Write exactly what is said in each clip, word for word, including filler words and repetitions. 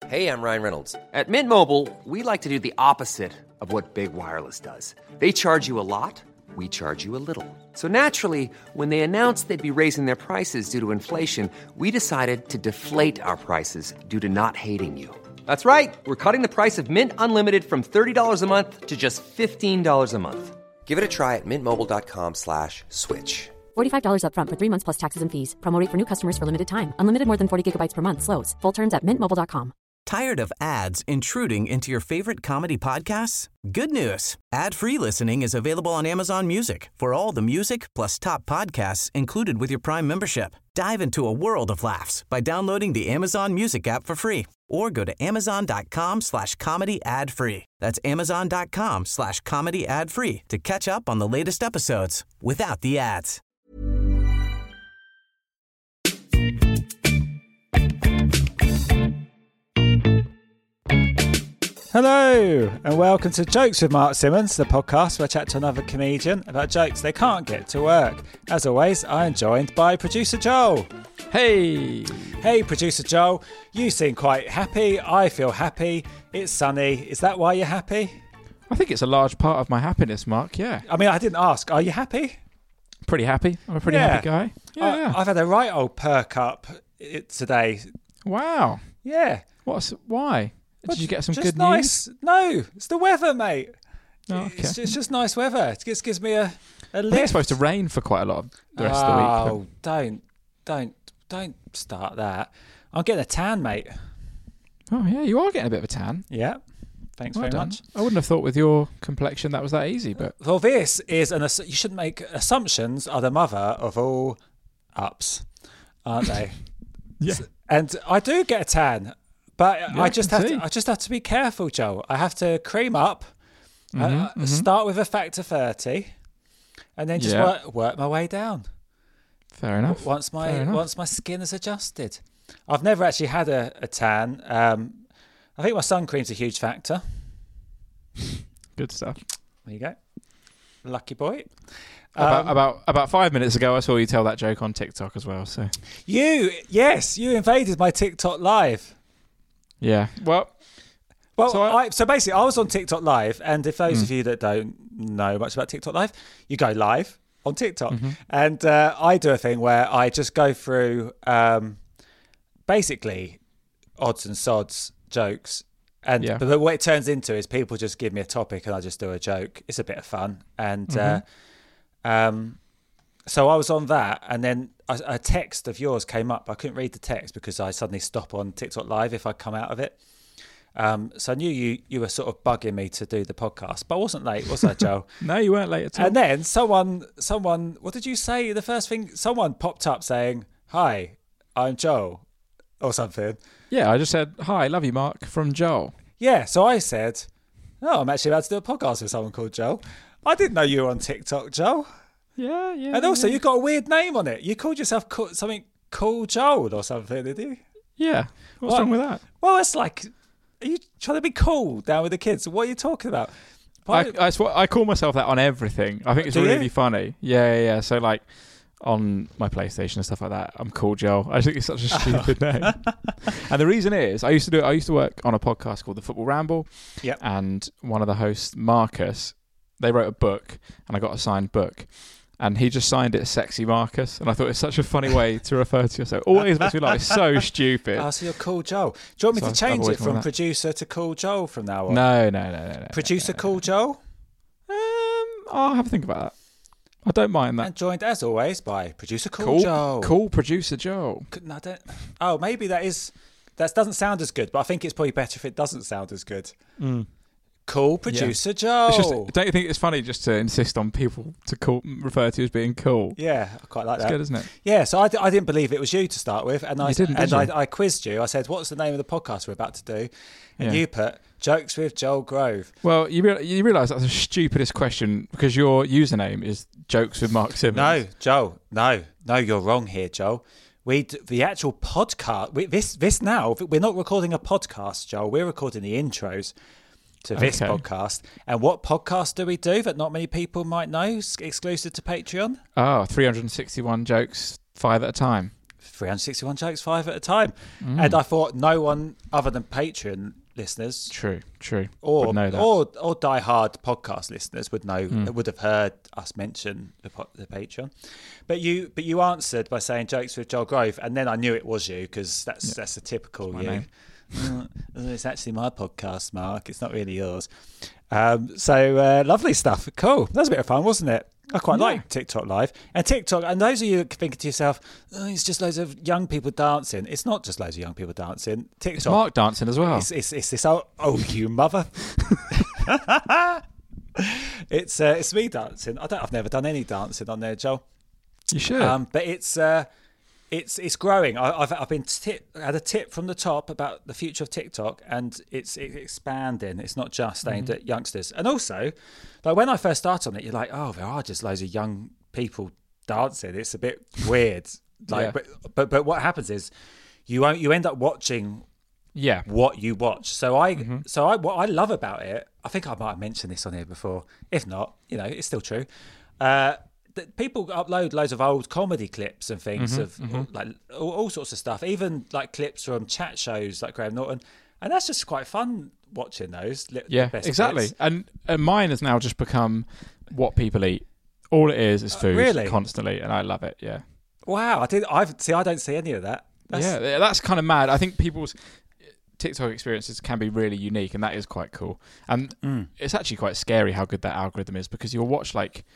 Hey, I'm Ryan Reynolds. At Mint Mobile, we like to do the opposite of what Big Wireless does. They charge you a lot, we charge you a little. So naturally, when they announced they'd be raising their prices due to inflation, we decided to deflate our prices due to not hating you. That's right. We're cutting the price of Mint Unlimited from thirty dollars a month to just fifteen dollars a month. Give it a try at mintmobile.com slash switch. forty-five dollars up front for three months plus taxes and fees. Promo rate for new customers for limited time. Unlimited more than forty gigabytes per month slows. Full terms at mint mobile dot com. Tired of ads intruding into your favorite comedy podcasts? Good news. Ad-free listening is available on Amazon Music for all the music plus top podcasts included with your Prime membership. Dive into a world of laughs by downloading the Amazon Music app for free or go to amazon.com slash comedy ad free. That's amazon.com slash comedy ad free to catch up on the latest episodes without the ads. Hello and welcome to Jokes with Mark Simmons, the podcast where I chat to another comedian about jokes they can't get to work. As always, I am joined by producer Joel. Hey! Hey, producer Joel. You seem quite happy. I feel happy. It's sunny. Is that why you're happy? I think it's a large part of my happiness, Mark, yeah. I mean, I didn't ask. Are you happy? Pretty happy. I'm a pretty Yeah. happy guy. Yeah, I, yeah. I've had a right old perk up it, today. Wow. Yeah. What's Why? Did you get some just good nice. news? No, it's the weather, mate. Oh, okay. It's, it's just nice weather. It just gives me a, a I lift. think it's supposed to rain for quite a lot of the rest oh, of the week. Oh, don't, don't, don't start that. I'm getting a tan, mate. Oh, yeah, you are getting a bit of a tan. Yeah. Thanks Well very done. much. I wouldn't have thought with your complexion that was that easy, but... Well, this is an. ass- You shouldn't make assumptions are the mother of all ups, aren't they? Yeah. And I do get a tan, but Yeah, I just I have can to. see. I just have to be careful, Joe. I have to cream up. uh, Mhm, uh, mhm. Start with a factor thirty, and then just Yeah. work work my way down. Fair enough. Once Fair my enough. once my skin is adjusted. I've never actually had a, a tan. Um, I think my sun cream's a huge factor. Good stuff. There you go. Lucky boy. About, Um, about about five minutes ago, I saw you tell that joke on TikTok as well, so... You, yes, you invaded my TikTok live. Yeah. Well, Well, So so, I- I, so basically, I was on TikTok live, and if those Mm. of you that don't know much about TikTok live, you go live on TikTok, Mm-hmm. and uh, I do a thing where I just go through um, basically odds and sods jokes, and Yeah. but what it turns into is people just give me a topic, and I just do a joke. It's a bit of fun, and uh, um, so I was on that, and then a, a text of yours came up. I couldn't read the text because I suddenly stop on TikTok live if I come out of it. Um, so I knew you you were sort of bugging me to do the podcast, but I wasn't late, was I, Joe? no, you weren't late at all. And then someone, someone, what did you say? The first thing, someone popped up saying, "Hi, I'm Joe," or something. Yeah, I just said, hi, love you, Mark, from Joel. Yeah, so I said, "Oh, I'm actually about to do a podcast with someone called Joe." I didn't know you were on TikTok, Joe. Yeah, yeah. And also, yeah. you got a weird name on it. You called yourself co- something Cool Joel or something, did you? Yeah. What's What? wrong with that? Well, it's like, are you trying to be cool down with the kids? What are you talking about? I, I, sw- I call myself that on everything. I think it's Do you? really funny. Yeah, yeah, yeah. So, like, on my PlayStation and stuff like that, I'm called Joel. I think it's such a stupid name. And the reason is, I used to do. I used to work on a podcast called The Football Ramble. Yep. And one of the hosts, Marcus, they wrote a book, and I got a signed book. And he just signed it Sexy Marcus. And I thought it's such a funny way to refer to yourself. Always makes me laugh. It's so stupid. Oh, so you're Cool Joel. Do you want me So to I've change always it from wanted that. producer to Cool Joel from now on? No, no, no, no, no. Producer no, no, Cool Joel? no. Um, I'll have a think about that. I don't mind that. And joined, as always, by producer Cool, Cool, Joel. cool producer Joel. C- No, I don't, oh, maybe that is... That doesn't sound as good, but I think it's probably better if it doesn't sound as good. Cool producer Joel. It's just, don't you think it's funny just to insist on people to call, refer to you as being cool? Yeah, I quite like It's that. good, isn't it? Yeah, so I, d- I didn't believe it was you to start with, and I You didn't, and did you? I, I quizzed you. I said, "What's the name of the podcast we're about to do?" And Yeah. you put "Jokes with Joel Grove." Well, you real, you realise that's the stupidest question because your username is Jokes with Mark Simmons. No, Joel. No, no, you're wrong here, Joel. We d- the actual podcast. We, this this now we're not recording a podcast, Joel. We're recording the intros to this Okay. podcast. And what podcast do we do that not many people might know? S- Exclusive to Patreon. Oh, three hundred sixty-one jokes, five at a time. three hundred sixty-one jokes, five at a time. Mm. And I thought no one other than Patreon listeners, True, true. or Would know that. or or diehard podcast listeners would know Mm. would have heard us mention the, po- the Patreon. But you but you answered by saying jokes with Joel Grove, and then I knew it was you because that's Yeah. that's a typical my you. name. Uh, it's actually my podcast, Mark. It's not really yours. Um, so uh, lovely stuff. Cool. That was a bit of fun, wasn't it? I quite Yeah. like TikTok Live. And TikTok, and those of you thinking to yourself, oh, it's just loads of young people dancing. It's not just loads of young people dancing. TikTok. It's Mark dancing as well. It's, it's, it's this, oh, oh, you mother. it's uh, it's me dancing. I don't, I've never done any dancing on there, Joel. You should. Um, but it's uh, it's it's growing. I, I've I've been tip, had a tip from the top about the future of TikTok, and it's, it's expanding. It's not just aimed Mm-hmm. at youngsters. And also, like when I first started on it, you're like, oh, there are just loads of young people dancing. It's a bit weird. Like, Yeah. but, but but what happens is you won't, you end up watching yeah. what you watch. So I Mm-hmm. so I what I love about it, I think I might have mentioned this on here before. If not, you know, it's still true. Uh, that people upload loads of old comedy clips and things Mm-hmm, of like all, all sorts of stuff, even like clips from chat shows like Graham Norton, and that's just quite fun watching those. li- Yeah, best exactly. bits. And, and mine has now just become what people eat. All it is is food really? constantly, and I love it. Yeah. Wow, I did. I see. I don't see any of that. That's, yeah, that's kind of mad. I think people's TikTok experiences can be really unique, and that is quite cool. And Mm. it's actually quite scary how good that algorithm is, because you'll watch like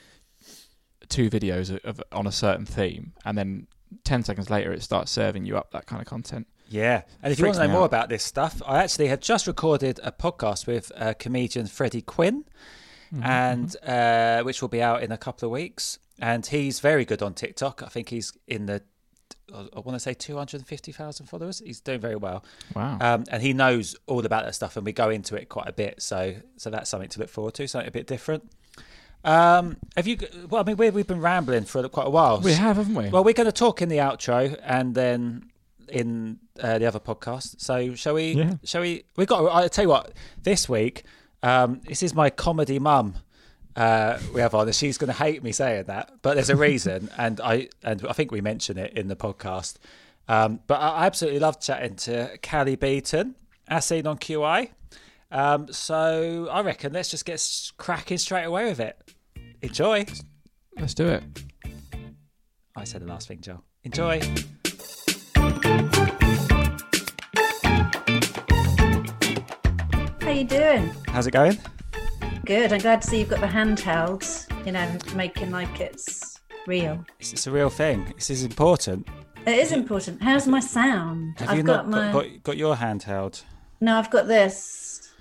two videos of, of on a certain theme, and then ten seconds later it starts serving you up that kind of content. Yeah, and if you Freaks want to know me more out. about this stuff, I actually had just recorded a podcast with uh, comedian Freddie Quinn, Mm-hmm. and uh, which will be out in a couple of weeks. And he's very good on TikTok. I think he's in the, I want to say two hundred fifty thousand followers. He's doing very well. Wow. Um, and he knows all about that stuff, and we go into it quite a bit. So, so that's something to look forward to. Something a bit different. Um, have you? Well, I mean, we've we've been rambling for quite a while. we have, haven't we? Well, we're going to talk in the outro and then in uh, the other podcast. So shall we? Yeah. Shall we? We got. I tell you what. This week, um, this is my comedy mum. Uh, we have on, and she's going to hate me saying that, but there's a reason, and I and I think we mention it in the podcast. Um, but I I absolutely love chatting to Callie Beaton, as seen on Q I. Um, so I reckon let's just get s- cracking straight away with it. Enjoy. Let's do it. I said the last thing, Joe. Enjoy. How you doing? How's it going? Good. I'm glad to see you've got the handheld, you know, making like it's real. It's, it's a real thing. This is important. It is important. How's my sound? Have I've you got not my got, got, got your handheld? No, I've got this.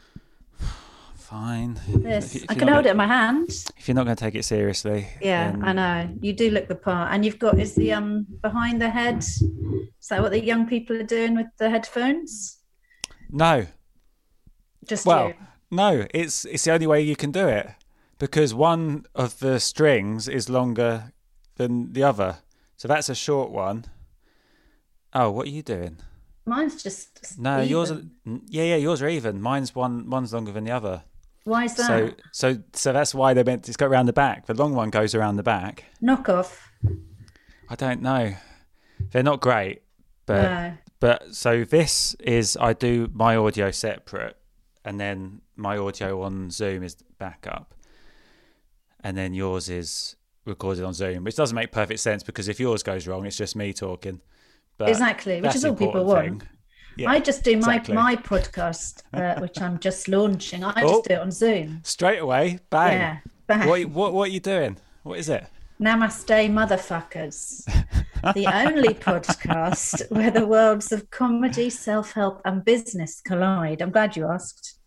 Fine. This. If you- if I you're can not hold gonna- it in my hand. If you're not going to take it seriously. Yeah, then- I know. You do look the part. And you've got is the um behind the head. Is that what the young people are doing with the headphones? No. Just Well, you. no. It's it's the only way you can do it, because one of the strings is longer than the other. So that's a short one. Oh, what are you doing? Mine's just No, even. yours. Are, yeah, yeah, yours are even. Mine's one. One's longer than the other. Why is that? So, so, so that's why they meant to go around the back. The long one goes around the back. Knock off. I don't know. They're not great, but No. but so this is I do my audio separate, and then my audio on Zoom is backup, and then yours is recorded on Zoom, which doesn't make perfect sense because if yours goes wrong, it's just me talking. But Exactly, which that's is the all people important want. thing. Yeah, I just do my exactly. my podcast, uh, which I'm just launching. I Oh. just do it on Zoom. Straight away, bang. Yeah, bang. What what what are you doing? What is it? Namaste, motherfuckers. The only podcast where the worlds of comedy, self-help, and business collide. I'm glad you asked.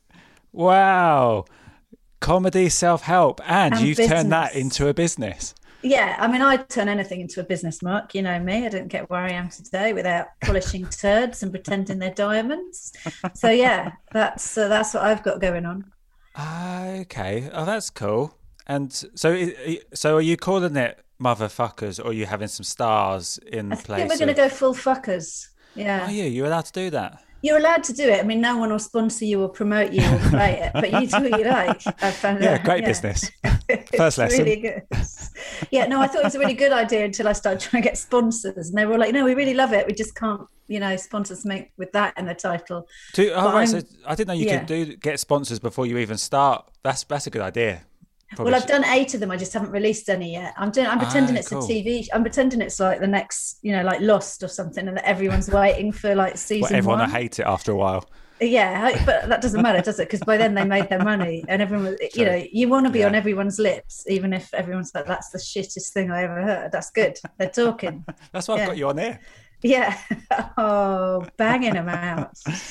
Wow. Comedy, self-help, and, And you've turned that business. into a business. Yeah, I mean, I'd turn anything into a business, Mark. You know me. I didn't get where I am today without polishing turds and pretending they're diamonds. So yeah, that's uh, that's what I've got going on. Okay. Oh, that's cool. And so, i- so are you calling it motherfuckers, or are you having some stars in I place? think we're going to of- go full fuckers. Yeah. Are you? You're allowed to do that. You're allowed to do it. I mean, no one will sponsor you or promote you or play it, but you do what you like. I found Yeah, out. great Yeah. business. First lesson. Really good. Yeah, no, I thought it was a really good idea until I started trying to get sponsors, and they were all like, "No, we really love it. We just can't, you know, sponsors make with that in the title." Do, oh, right, so I'm- I didn't know you yeah. could do get sponsors before you even start. That's that's a good idea. Probably Well, I've should- done eight of them. I just haven't released any yet. I'm doing. I'm pretending Ah, it's cool. a T V. I'm pretending it's like the next, you know, like Lost or something, and that everyone's waiting for like season Well, everyone one. will hate it after a while. Yeah, but that doesn't matter, does it? Because by then they made their money, and everyone, was, you know, you want to be Yeah. on everyone's lips, even if everyone's like, "That's the shittest thing I ever heard." That's good. They're talking. That's why Yeah. I've got you on here. Yeah. Oh, banging them out.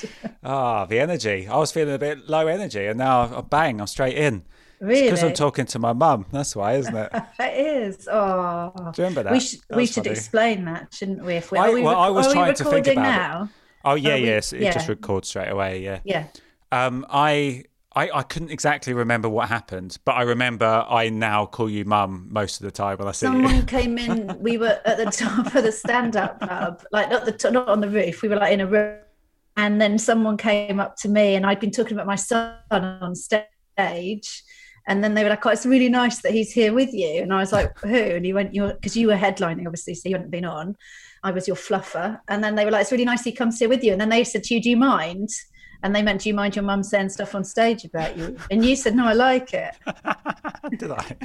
Ah, the energy. I was feeling a bit low energy, and now I bang, I'm straight in. Really? Because I'm talking to my mum. That's why, isn't it? It is. Oh. Do you remember that? We should That we was should funny. explain that, shouldn't we? If we I- are we, well, I was are we trying to think recording about it. now? Oh yeah, Are we- yes. It yeah. just records straight away. Yeah. Yeah. Um, I, I I couldn't exactly remember what happened, but I remember I now call you mum most of the time when I see you. Someone came in. We were at the top of the stand-up club, like not the t- not on the roof. We were like in a room, and then someone came up to me, and I'd been talking about my son on stage, and then they were like, "Oh, it's really nice that he's here with you." And I was like, "Who?" And he went, "You're," because you were headlining, obviously, so you hadn't been on. I was your fluffer, and then they were like, "It's really nice he comes here with you." And then they said to you, "Do you mind?" And they meant, "Do you mind your mum saying stuff on stage about you?" And you said, "No, I like it." Did I?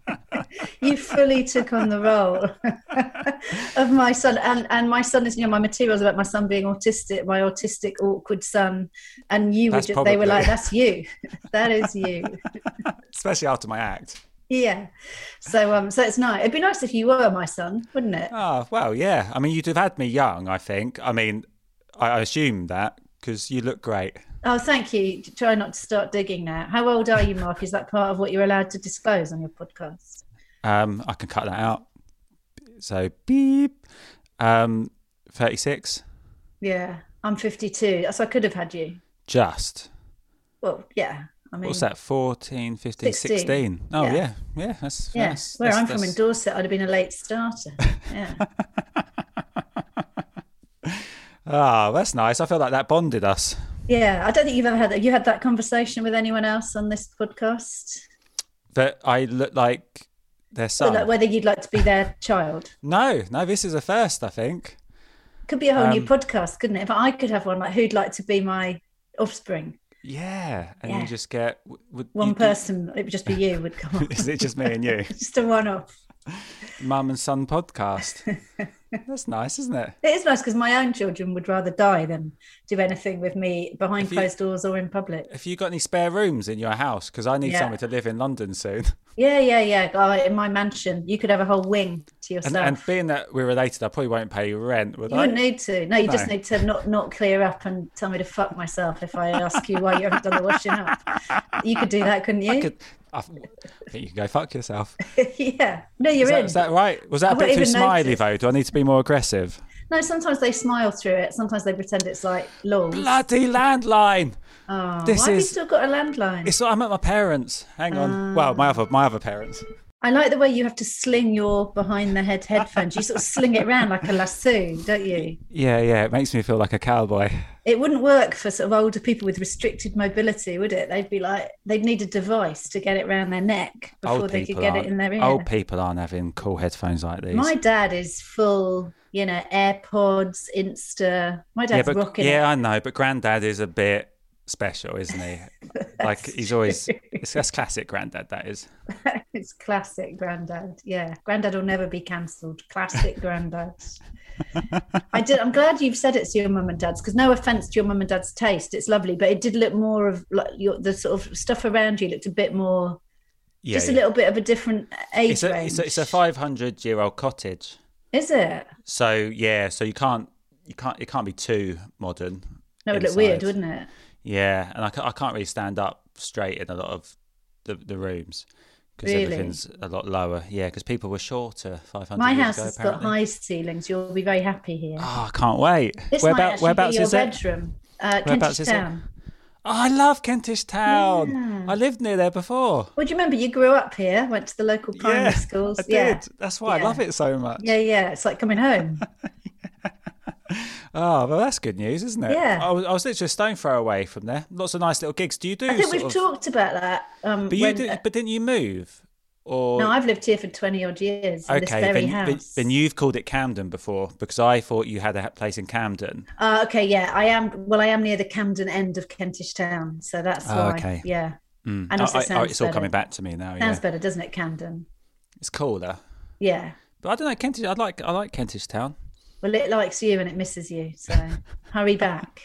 You fully took on the role of my son, and and my son is, you know, my materials about my son being autistic, my autistic awkward son, and you That's were just, they were probably- like, "That's you, that is you." Especially after my act. Yeah, so um, so it's nice. It'd be nice if you were my son, wouldn't it? Oh well, yeah. I mean, you'd have had me young. I think. I mean, I, I assume that because you look great. Oh, thank you. Try not to start digging now. How old are you, Mark? Is that part of what you're allowed to disclose on your podcast? Um, I can cut that out. So beep. Um, thirty-six. Yeah, I'm fifty-two. So I could have had you. Just. Well, yeah. I mean, What's that? fourteen, fifteen, sixteen. sixteen. Oh Yeah. yeah, yeah. That's Yeah, that's, where that's, I'm from in that's- Dorset, I'd have been a late starter. Yeah. Ah, that's nice. I feel like that bonded us. Yeah, I don't think you've ever had that. You had that conversation with anyone else on this podcast? That I look like their Or son. like whether you'd like to be their child? No, no. This is a first. I think. Could be a whole new Um, podcast, couldn't it? If I could have one, like who'd like to be my offspring? Yeah, and Yeah. you just get would, One you- person, it would just be you would come on. Is it just me and you? Just a one-off. Mum and son podcast. That's nice, isn't it? It is nice because my own children would rather die than do anything with me behind If you- closed doors or in public. Have you got any spare rooms in your house? Because I need Yeah. somewhere to live in London soon. Yeah, yeah, yeah. Oh, in my mansion, you could have a whole wing to yourself. And, and being that we're related, I probably won't pay you rent, would You I? wouldn't need to. No, you just No. need to not not clear up and tell me to fuck myself if I ask you why you haven't done the washing up. You could do that, couldn't you? I could. I, I think you can go fuck yourself. Yeah. No, you're Is that, in. is that right? Was that I a bit wouldn't too even smiley notice. though? Do I need to be more aggressive? No, sometimes they smile through it. Sometimes they pretend it's like lol. Bloody landline! Oh, This why have you is- still got a landline? It's I'm at my parents. Hang on. well, my other my other parents. I like the way you have to sling your behind the head headphones. You sort of sling it around like a lasso, don't you? Yeah, yeah. It makes me feel like a cowboy. It wouldn't work for sort of older people with restricted mobility, would it? They'd be like, they'd need a device to get it around their neck before Old they could people get it aren't- in their ear. Old people aren't having cool headphones like these. My dad is full, you know, AirPods, Insta. My yeah, dad's but rocking yeah, it. I know. But Granddad is a bit special, isn't he? Like he's always. It's that's classic Granddad. That is. It's classic Grandad. Yeah, Grandad will never be cancelled. Classic Grandad. I did. I'm glad you've said it's your mum and dad's, because no offense to your mum and dad's taste, it's lovely, but it did look more of like your the sort of stuff around you looked a bit more, Yeah, just a yeah. little bit of a different age It's a, range. it's a it's a five hundred year old cottage. Is it? So yeah, so you can't you can't it can't be too modern. No, it would look inside. weird, wouldn't it? Yeah, and I, ca- I can't really stand up straight in a lot of the, the rooms because Really? everything's a lot lower. Yeah, because people were shorter five hundred My years house ago, has apparently. got high ceilings. You'll be very happy here. Oh, I can't wait. this Where might about, actually whereabouts be your is it? bedroom. Uh, Whereabouts Kentish is it? Town. Oh, I love Kentish Town. Yeah. I lived near there before. Well, do you remember you grew up here? Went to the local primary Yeah, schools. I yeah. did. That's why I Yeah. love it so much. Yeah, yeah. It's like coming home. Oh, well, that's good news, isn't it? Yeah. I was, I was literally a stone throw away from there. Lots of nice little gigs. Do you do? I think sort we've of, talked about that. Um, But you when- did, but didn't you move? Or No, I've lived here for twenty odd years in this okay, very then, then, house. then you've called it Camden before, because I thought you had a place in Camden. Uh, okay, yeah, I am. Well, I am near the Camden end of Kentish Town, so that's Oh, why. okay. Yeah, Mm. and also I- I- sounds it's all better. coming back to me now. Sounds Yeah, better, doesn't it, Camden? it's cooler. Yeah. But I don't know, Kentish. I like I like Kentish Town. Well, it likes you and it misses you, so hurry back.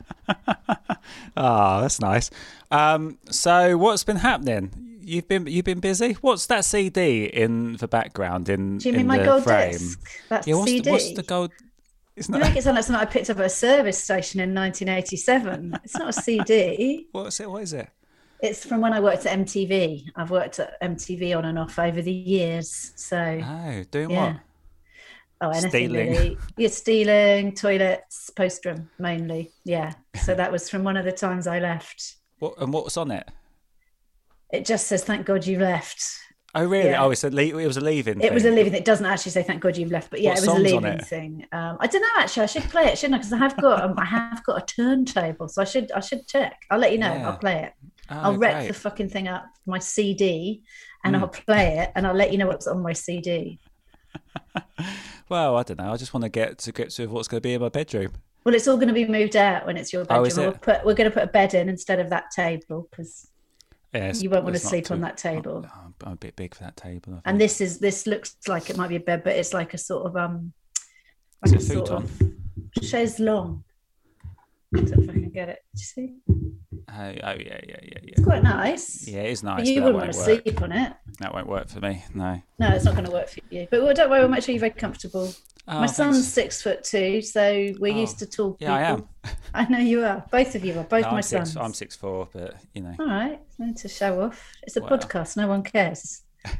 Ah, that's nice. Um, so what's been happening? You've been you've been busy. What's that C D in the background? In Do you in mean my the gold frame? disc? That's Yeah, the what's C D. the, what's the gold? It's You not. make it sound like something I picked up at a service station in nineteen eighty-seven. It's not a C D. What's it? What is it? It's from when I worked at M T V. I've worked at M T V on and off over the years. So, Oh, doing yeah. what? oh, anything Stealing. really. You're stealing, toilets, postrum mainly. Yeah. So that was from one of the times I left. What and what was on it? It just says, thank God you left. Oh, really? Yeah. Oh, it's a le- it was a leaving. It was a thing. leaving. It doesn't actually say thank God you've left, but yeah, What it was a song's on leaving it? thing. Um, I don't know. Actually, I should play it, shouldn't I? Because I have got um, I have got a turntable, so I should I should check. I'll let you know. Yeah. I'll play it. Oh, I'll rec great. the fucking thing up, my C D, and Mm. I'll play it, and I'll let you know what's on my C D. Well, I don't know. I just want to get to grips with what's going to be in my bedroom. Well, it's all going to be moved out when it's your bedroom. Oh, is We'll it? put, we're going to put a bed in instead of that table because Yes, you won't want to it's not sleep on too- that table. I'm, I'm a bit big for that table. I think. And this is this looks like it might be a bed, but it's like a sort of um, Is like it a sort futon? of chaise longue. I don't know if I can get it. Do you see? Oh, oh yeah, yeah, yeah, yeah. It's quite nice. Yeah, it is But nice. you but that wouldn't want to won't work. sleep on it. That won't work for me. No. No, it's not going to work for you. But well, don't worry, we'll make sure you're very comfortable. Oh, My son's thanks. six foot two, so we're Oh, used to tall Yeah, I am. people. I know you are. Both of you are. Both No, my I'm six. sons. I'm six four, but you know. All right, no need to show off. It's a Wow. podcast. No one cares.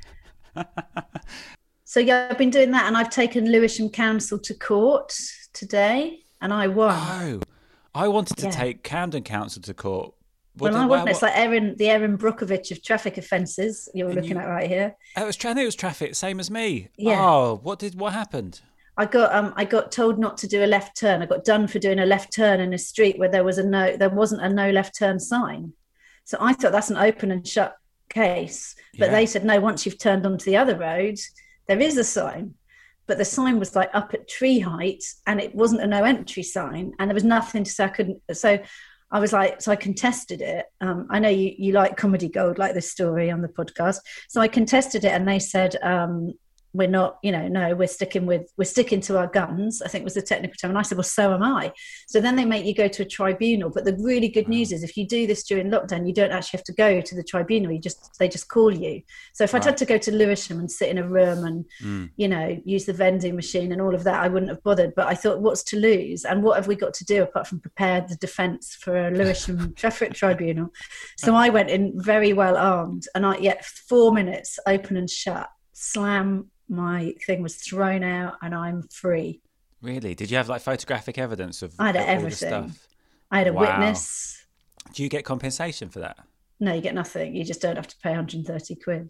So yeah, I've been doing that, and I've taken Lewisham Council to court today, and I won. Oh, I wanted to Yeah. take Camden Council to court. What well, did- I why- wasn't. It's what- like Erin, the Erin Brockovich of traffic offences you're And looking you- at right here. It was tra- I knew it was traffic, same as me. Yeah. Oh, what did what happened? I got um I got told not to do a left turn. I got done for doing a left turn in a street where there was a no there wasn't a no left turn sign. So I thought that's an open and shut case. But Yeah. they said no, once you've turned onto the other road, there is a sign. But the sign was like up at tree height and it wasn't a no entry sign and there was nothing to say I couldn't so I was like, so I contested it. Um, I know you you like comedy gold, like this story on the podcast. So I contested it and they said, um, we're not, you know, no, we're sticking with, we're sticking to our guns, I think was the technical term. And I said, well, so am I. So then they make you go to a tribunal. But the really good news is if you do this during lockdown, you don't actually have to go to the tribunal. You just, they just call you. So if I'd had to go to Lewisham and sit in a room and, Mm. you know, use the vending machine and all of that, I wouldn't have bothered. But I thought, what's to lose? And what have we got to do apart from prepare the defence for a Lewisham traffic tribunal? So I went in very well armed and I, yet four minutes open and shut, slam, my thing was thrown out and I'm free. Really? Did you have like photographic evidence of I had all the everything. stuff? I had a Wow. witness. Do you get compensation for that? No, you get nothing. You just don't have to pay one hundred thirty quid.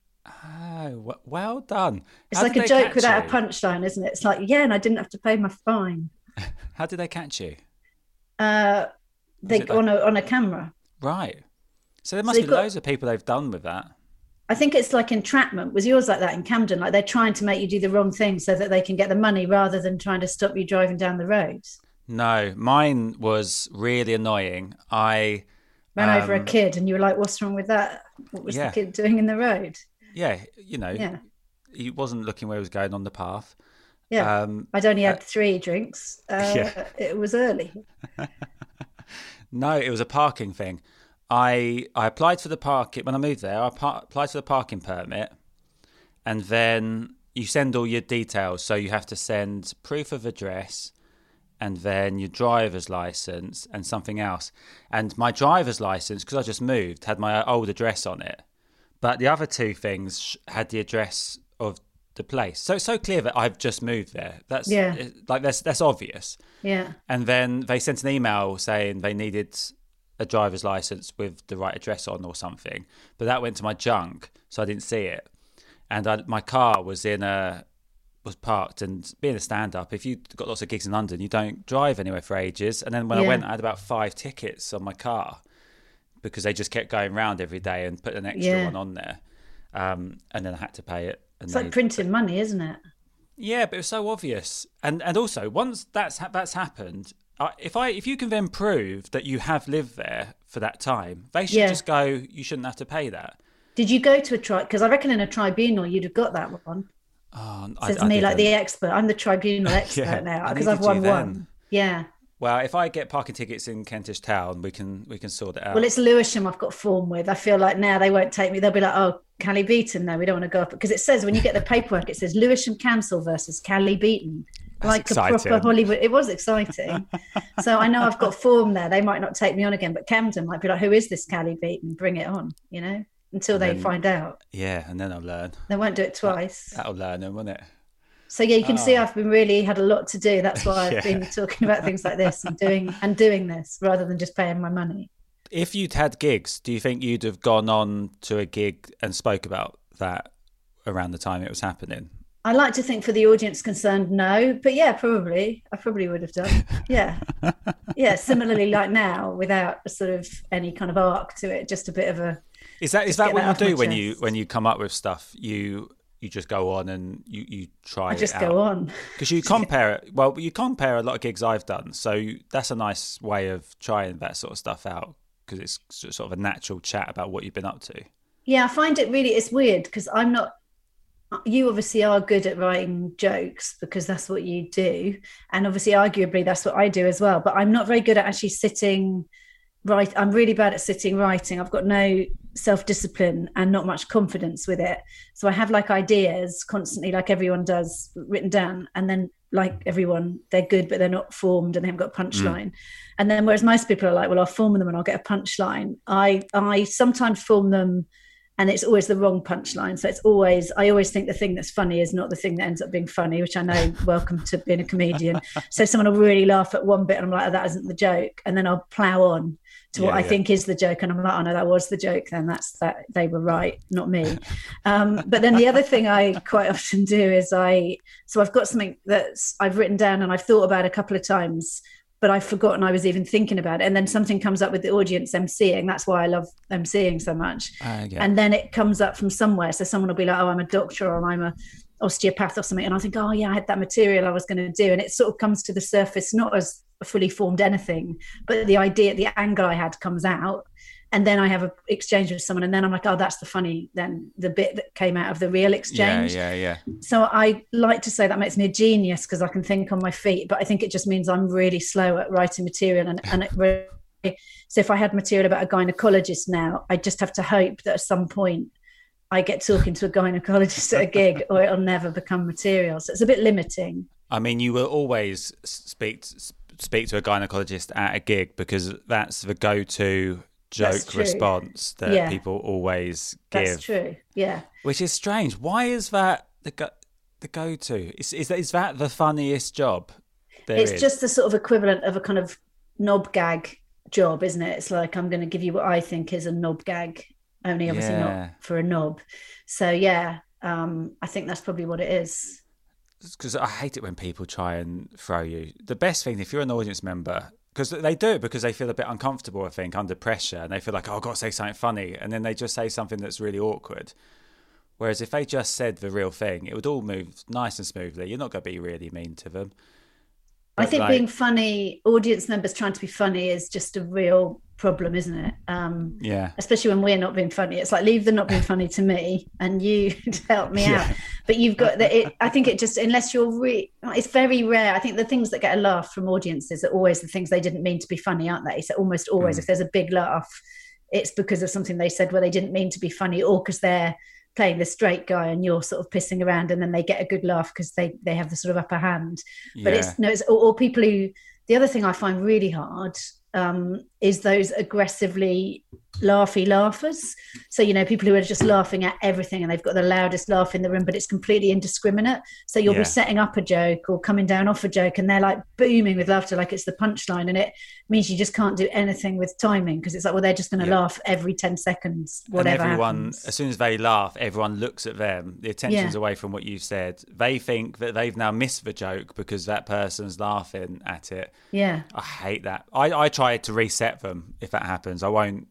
Oh, w- well done. It's How like did a they joke catch without you? a punchline, isn't it? It's like, yeah, and I didn't have to pay my fine. How did they catch you? Uh, they it like- on a on a camera. Right. So there must they've be got- loads of people they've done with that. I think it's like entrapment. Was yours like that in Camden? Like they're trying to make you do the wrong thing so that they can get the money rather than trying to stop you driving down the road. No, mine was really annoying. I Ran over a Um, kid and you were like, what's wrong with that? What was yeah. the kid doing in the road? yeah, you know, Yeah. he wasn't looking where he was going on the path. Yeah. Um, I'd only had three drinks. Uh, Yeah. It was early. No, it was a parking thing. I I applied for the parking when I moved there. I par- applied for the parking permit, and then you send all your details. So you have to send proof of address, and then your driver's license and something else. And my driver's license, because I just moved, had my old address on it, but the other two things sh- had the address of the place. So it's so clear that I've just moved there. That's Yeah. it- like that's that's obvious. Yeah. And then they sent an email saying they needed a driver's license with the right address on or something. But that went to my junk, so I didn't see it. And I, my car was in a was parked. And being a stand-up, if you've got lots of gigs in London, you don't drive anywhere for ages. And then when I Yeah. went, I had about five tickets on my car because they just kept going round every day and put an extra Yeah. one on there. Um, and then I had to pay it. And It's they, like printing money, isn't it? Yeah, but it was so obvious. And and also, once that's ha- that's happened, uh, if I if you can then prove that you have lived there for that time, they should Yeah. just go, you shouldn't have to pay that. Did you go to a tri? Because I reckon in a tribunal you'd have got that one. Oh, Says I, I me like the didn't. expert. I'm the tribunal expert Yeah, now I because I've needed won you then. one. Yeah. Well, if I get parking tickets in Kentish Town, we can we can sort it out. Well, it's Lewisham I've got form with. I feel like now they won't take me. They'll be like, oh, Callie Beaton. No, we don't want to go up. Because it says when you get the paperwork, it says Lewisham Council versus Callie Beaton. That's Like exciting. a proper Hollywood. It was exciting. So I know I've got form there. They might not take me on again, but Camden might be like, who is this Callie Beaton? Bring it on, you know, until they then- find out. Yeah, and then I'll learn. They won't do it twice. That'll learn them, won't it? So yeah, you can see Oh. I've been really had a lot to do. That's why I've Yeah. been talking about things like this and doing and doing this rather than just paying my money. If you'd had gigs, do you think you'd have gone on to a gig and spoke about that around the time it was happening? I like to think for the audience concerned, no, but yeah, probably. I probably would have done. Yeah. Yeah. Similarly, like now, without a sort of any kind of arc to it, just a bit of a. Is that is Just that get what that you off my do when you chest. when you come up with stuff? You you just go on and you, you try I just it go out. on. Because you compare it. Well, you compare a lot of gigs I've done, so that's a nice way of trying that sort of stuff out because it's sort of a natural chat about what you've been up to. Yeah, I find it really, it's weird because I'm not, you obviously are good at writing jokes because that's what you do. And obviously, arguably, that's what I do as well. But I'm not very good at actually sitting, right. I'm really bad at sitting writing. I've got no self-discipline and not much confidence with it. So I have like ideas constantly, like everyone does, written down. And then like everyone, they're good, but they're not formed and they haven't got a punchline. Mm. And then whereas most people are like, well, I'll form them and I'll get a punchline. I, I sometimes form them and it's always the wrong punchline. So it's always, I always think the thing that's funny is not the thing that ends up being funny, which I know, welcome to being a comedian. So someone will really laugh at one bit and I'm like, oh, that isn't the joke. And then I'll plow on to yeah, what I yeah. think is the joke. And I'm like, oh no, that was the joke. Then that's that they were right, not me. Um, but then the other thing I quite often do is I, so I've got something that's I've written down and I've thought about a couple of times, but I've forgotten I was even thinking about it. And then something comes up with the audience emceeing. That's why I love emceeing so much. Uh, yeah. And then it comes up from somewhere. So someone will be like, oh, I'm a doctor or I'm a osteopath or something. And I think, oh yeah, I had that material I was going to do. And it sort of comes to the surface, not as a fully formed anything, but the idea, the angle I had comes out. And then I have an exchange with someone and then I'm like, oh, that's the funny, then the bit that came out of the real exchange. Yeah, yeah, yeah. So I like to say that makes me a genius because I can think on my feet, but I think it just means I'm really slow at writing material. And, and it really, so if I had material about a gynecologist now, I just have to hope that at some point I get talking to a gynecologist at a gig or it'll never become material. So it's a bit limiting. I mean, you will always speak speak to a gynecologist at a gig because that's the go-to joke response that yeah. people always give. That's true. Yeah. Which is strange. Why is that the go the go to? Is is that is that the funniest job there it's is? just the sort of equivalent of a kind of knob gag job, isn't it? It's like I'm going to give you what I think is a knob gag, only obviously Yeah. not for a knob. So yeah, um, I think that's probably what it is. Because I hate it when people try and throw you. The best thing, if you're an audience member, because they do it because they feel a bit uncomfortable, I think, under pressure, and they feel like, oh, I've got to say something funny, and then they just say something that's really awkward. Whereas if they just said the real thing, it would all move nice and smoothly. You're not going to be really mean to them. I But think like- being funny, audience members trying to be funny is just a real problem, isn't it? Um, Yeah. especially when we're not being funny. It's like, leave the not being funny to me and you help me Yeah. out. But you've got that. It, I think it just, unless you're re- it's very rare. I think the things that get a laugh from audiences are always the things they didn't mean to be funny, aren't they? So almost always, Mm. if there's a big laugh, it's because of something they said where they didn't mean to be funny, or because they're playing the straight guy and you're sort of pissing around, and then they get a good laugh because they they have the sort of upper hand. But Yeah. it's no, it's or, or people who. The other thing I find really hard um, is those aggressively laughy laughers. So, you know, people who are just laughing at everything and they've got the loudest laugh in the room, but it's completely indiscriminate. So you'll Yeah. be setting up a joke or coming down off a joke and they're like booming with laughter like it's the punchline, and it means you just can't do anything with timing because it's like, well, they're just going to Yeah. laugh every ten seconds, whatever and everyone, happens. as soon as they laugh, everyone looks at them. The attention's Yeah. away from what you've said. They think that they've now missed the joke because that person's laughing at it. Yeah. I hate that. I, I try to reset them if that happens. I won't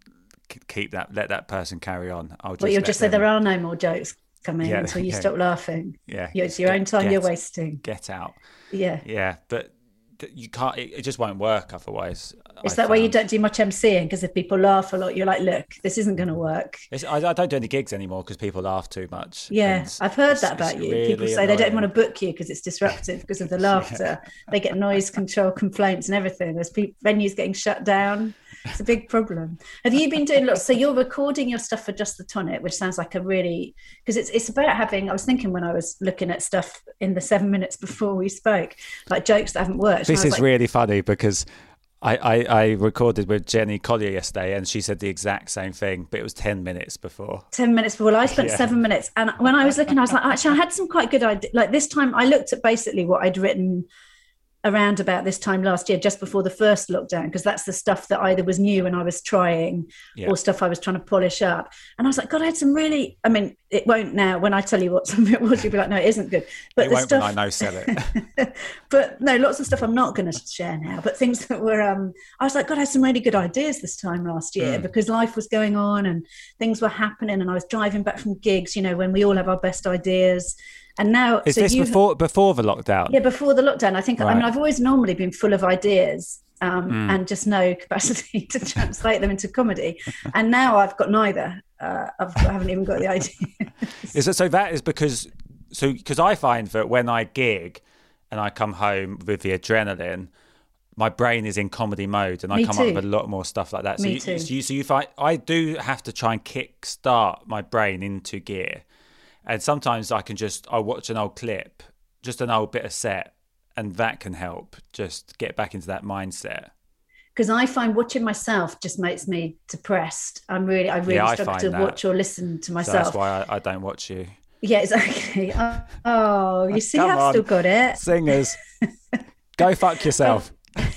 k- keep that, let that person carry on. I'll just But you'll let just say them- there are no more jokes coming Yeah, until you yeah. stop laughing. Yeah, It's your get- own time get- you're wasting. Get out. Yeah. Yeah, but th- you can't. It, it just won't work otherwise. Is I that why you found. don't do much emceeing? Because if people laugh a lot, you're like, look, this isn't going to work. It's, I, I don't do any gigs anymore because people laugh too much. Yeah, And I've heard it's- that about it's you. really People say they don't annoying. want to book you because it's disruptive because of the laughter. They get noise control complaints and everything. There's people, venues getting shut down. It's a big problem. Have you been doing lots? So you're recording your stuff for Just the Tonic, which sounds like a really, because it's it's about having. I was thinking when I was looking at stuff in the seven minutes before we spoke, like jokes that haven't worked. This And I was is like, really funny because I, I, I recorded with Jenny Collier yesterday and she said the exact same thing, but it was ten minutes before. ten minutes before. Well, I spent Yeah. seven minutes. And when I was looking, I was like, actually, I had some quite good ideas. Like this time, I looked at basically what I'd written around about this time last year, just before the first lockdown, because that's the stuff that either was new and I was trying Yeah. or stuff I was trying to polish up. And I was like, God, I had some really, I mean, it won't now. When I tell you what some of it was, you'll be like, no, it isn't good. But It the won't stuff, when I no sell it. but no, lots of stuff I'm not going to share now, but things that were, um, I was like, God, I had some really good ideas this time last year Mm. because life was going on and things were happening and I was driving back from gigs, you know, when we all have our best ideas. And now, Is so this you, before before the lockdown? yeah, before the lockdown, I think, I mean, Right. I've always normally been full of ideas um, Mm. and just no capacity to translate them into comedy. And now I've got neither. Uh, I've, I haven't even got the idea. Is it, so that is because so because I find that when I gig and I come home with the adrenaline, my brain is in comedy mode and I Me come too. up with a lot more stuff like that. So Me you, too. So you, so you find I do have to try and kick start my brain into gear, and sometimes I can just I watch an old clip, just an old bit of set, and that can help just get back into that mindset. Because I find watching myself just makes me depressed. I'm really, I really Yeah, I struggle find to that. watch or listen to So myself. that's why I, I don't watch you. Yeah, exactly. Oh, oh, you see, Come I've on. still got it. Singers, go fuck yourself.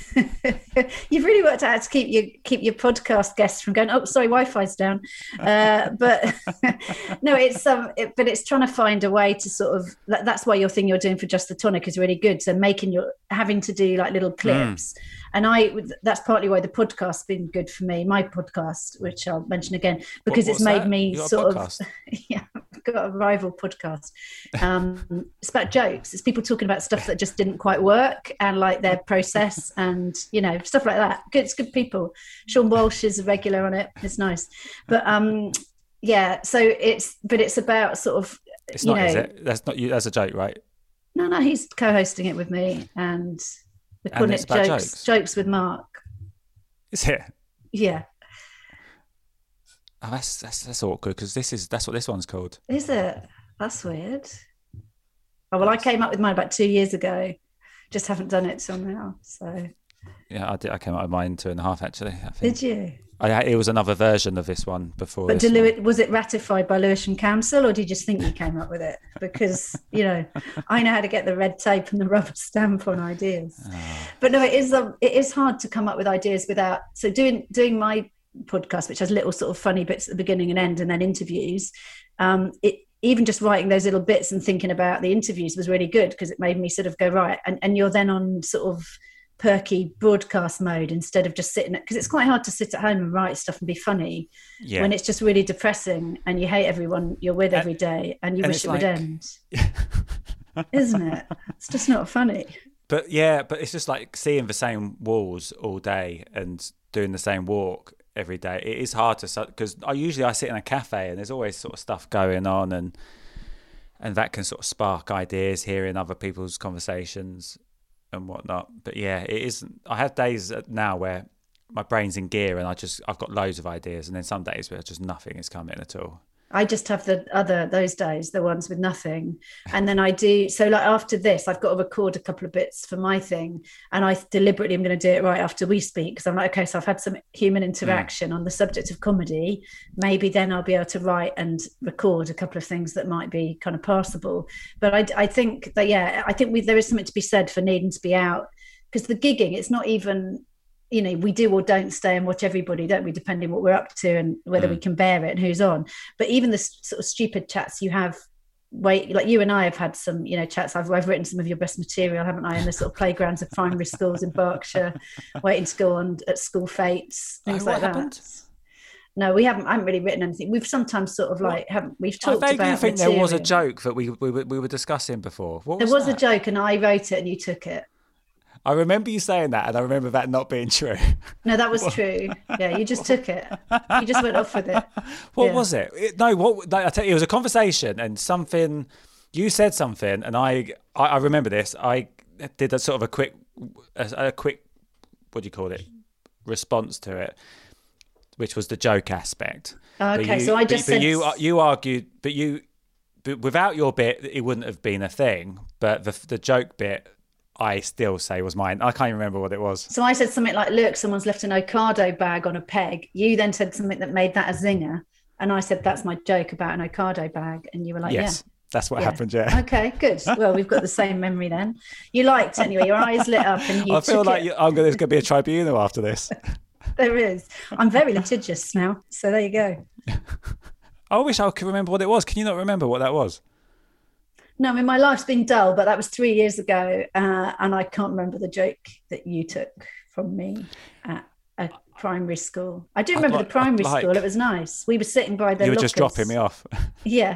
You've really worked out how to keep your keep your podcast guests from going, oh, sorry, Wi-Fi's down. Uh, but no, it's um, it, but it's trying to find a way to sort of. That, that's why your thing you're doing for Just the Tonic is really good. So making your having to do like little clips, and I that's partly why the podcast's been good for me. My podcast, which I'll mention again, because What- it's what's made that? me You got a sort podcast? of yeah. I've got a rival podcast. Um, it's about jokes. It's people talking about stuff that just didn't quite work and like their process and, you know, stuff like that. Good, it's good people. Sean Walsh is a regular on it. It's nice. But um, yeah, so it's, but it's about sort of, It's you not, know, is it? That's not you. That's a joke, right? no, no, he's co-hosting it with me and we're And calling it's it about jokes, jokes? jokes with Mark. Is it? Yeah. Oh, that's that's that's awkward because this is that's what this one's called. Is it? That's weird. Oh, well, I came up with mine about two years ago. Just haven't done it till now. So Yeah, I did. I came up with mine two and a half actually. I think. did you? I, it was another version of this one before. But this did one. Lewis, was it ratified by Lewisham Council, or did you just think you came up with it? Because you know, I know how to get the red tape and the rubber stamp on ideas. Oh. But no, it is um, it is hard to come up with ideas without. So doing doing my podcast, which has little sort of funny bits at the beginning and end, and then interviews. Um, it even just writing those little bits and thinking about the interviews was really good because it made me sort of go right. And and you're then on sort of perky broadcast mode instead of just sitting, because it's quite hard to sit at home and write stuff and be funny Yeah. when it's just really depressing and you hate everyone you're with every day and you and wish it's it would like- end, isn't it? It's just not funny. But yeah, but it's just like seeing the same walls all day and doing the same walk every day. It is hard to, because I usually I sit in a cafe and there's always sort of stuff going on, and and that can sort of spark ideas, hearing other people's conversations and whatnot. But yeah, it isn't. I have days now where my brain's in gear and I just I've got loads of ideas, and then some days where just nothing is coming at all. I just have the other, those days, the ones with nothing. And then I do, so like after this, I've got to record a couple of bits for my thing. And I deliberately am going to do it right after we speak. Because I'm like, okay, so I've had some human interaction mm. on the subject of comedy. Maybe then I'll be able to write and record a couple of things that might be kind of passable. But I, I think that, yeah, I think we, there is something to be said for needing to be out. Because the gigging, it's not even... you know, we do or don't stay and watch everybody, don't we, depending what we're up to and whether mm. we can bear it and who's on. But even the sort of stupid chats you have, wait, like you and I have had some, you know, chats. I've, I've written some of your best material, haven't I, in the sort of playgrounds of primary schools in Berkshire, waiting to go on at school fates, things oh, like what that. Happened? No, we haven't. I haven't really written anything. We've sometimes sort of like haven't. We've I talked vaguely about. think material. there was a joke that we we were, we were discussing before. What was there was that? a joke, and I wrote it, and you took it. I remember you saying that, and I remember that not being true. No, that was true. Yeah, you just took it. You just went off with it. What Yeah. was it? it? No, what? No, I tell you, it was a conversation, and something. You said something, and I, I, I remember this. I did a sort of a quick, a, a quick, what do you call it? Response to it, which was the joke aspect. Oh, But okay, you- so I but- just but said you, you argued, but you, but without your bit, it wouldn't have been a thing. But the the joke bit, I still say was mine. I can't even remember what it was. So I said something like, look, someone's left an Ocado bag on a peg. You then said something that made that a zinger. And I said, that's my joke about an Ocado bag. And you were like, Yes, that's what yeah. happened. Yeah. Okay, good. Well, we've got the same memory then. You liked it anyway. Your eyes lit up and you I feel took like it. you, I'm gonna, there's going to be a tribunal after this. There is. I'm very litigious now. So there you go. I wish I could remember what it was. Can you not remember what that was? No, I mean, my life's been dull, but that was three years ago. Uh, and I can't remember the joke that you took from me at a primary school. I do remember like- the primary I'd like- school. It was nice. We were sitting by the You were just lockers. dropping me off. Yeah.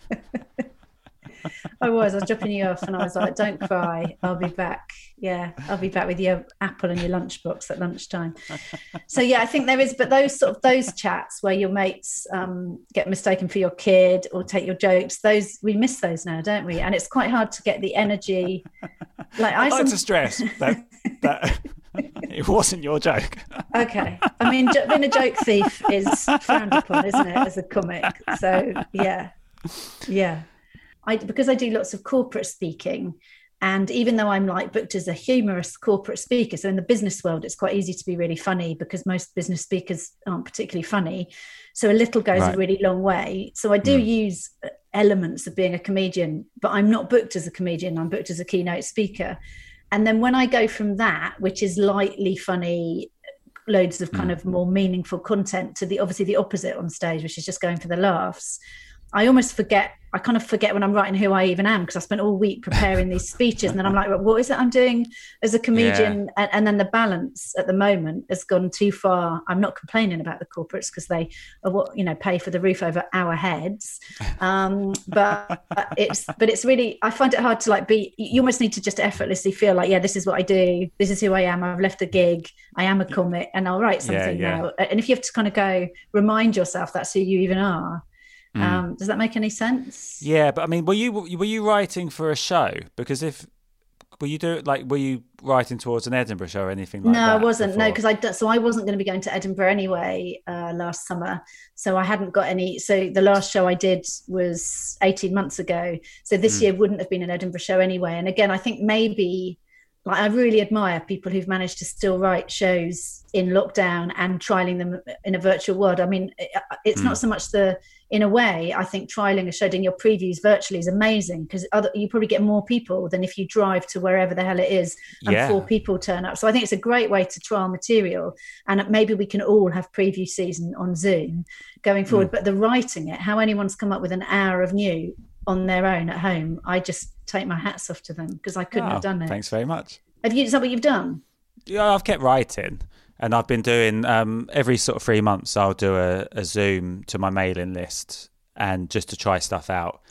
I was. I was dropping you off and I was like, don't cry. I'll be back. Yeah. I'll be back with your apple and your lunchbox at lunchtime. So, yeah, I think there is, but those sort of those chats where your mates um, get mistaken for your kid or take your jokes, those we miss those now, don't we? And it's quite hard to get the energy. Like I I'd like some- to stress that, that it wasn't your joke. Okay. I mean, jo- being a joke thief is frowned upon, isn't it, as a comic? So, yeah. Yeah. I, because I do lots of corporate speaking, and even though I'm like booked as a humorous corporate speaker, so in the business world, it's quite easy to be really funny because most business speakers aren't particularly funny. So a little goes Right. a really long way. So I do Mm. use elements of being a comedian, but I'm not booked as a comedian. I'm booked as a keynote speaker. And then when I go from that, which is lightly funny, loads of kind Mm. of more meaningful content, to the obviously the opposite on stage, which is just going for the laughs, I almost forget, I kind of forget when I'm writing who I even am, because I spent all week preparing these speeches. And then I'm like, well, what is it I'm doing as a comedian? And, and then the balance at the moment has gone too far. I'm not complaining about the corporates because they are what, you know, pay for the roof over our heads. Um, but it's, but it's really, I find it hard to like be, you almost need to just effortlessly feel like, yeah, this is what I do. This is who I am. I've left a gig. I am a comic and I'll write something Yeah, yeah. now. And if you have to kind of go remind yourself that's who you even are. Um, does that make any sense? Yeah, but I mean, were you were you writing for a show? Because if were you do like were you writing towards an Edinburgh show or anything like no, that? I wasn't. No, before? because I d- so I wasn't going to be going to Edinburgh anyway uh, last summer. So I hadn't got any. So the last show I did was eighteen months ago. So this Mm. year wouldn't have been an Edinburgh show anyway. And again, I think maybe like I really admire people who've managed to still write shows in lockdown and trialing them in a virtual world. I mean, it, it's Mm. not so much the. In a way, I think trialing a show, doing your previews virtually is amazing because other you probably get more people than if you drive to wherever the hell it is and Yeah. four people turn up. So I think it's a great way to trial material, and maybe we can all have preview season on Zoom going forward. Mm. But the writing it, how anyone's come up with an hour of new on their own at home, I just take my hats off to them because I couldn't Oh, have done it. Thanks very much. Have you? Is that what you've done? Yeah, I've kept writing, and I've been doing um, every sort of three months. I'll do a, a Zoom to my mailing list, and just to try stuff out.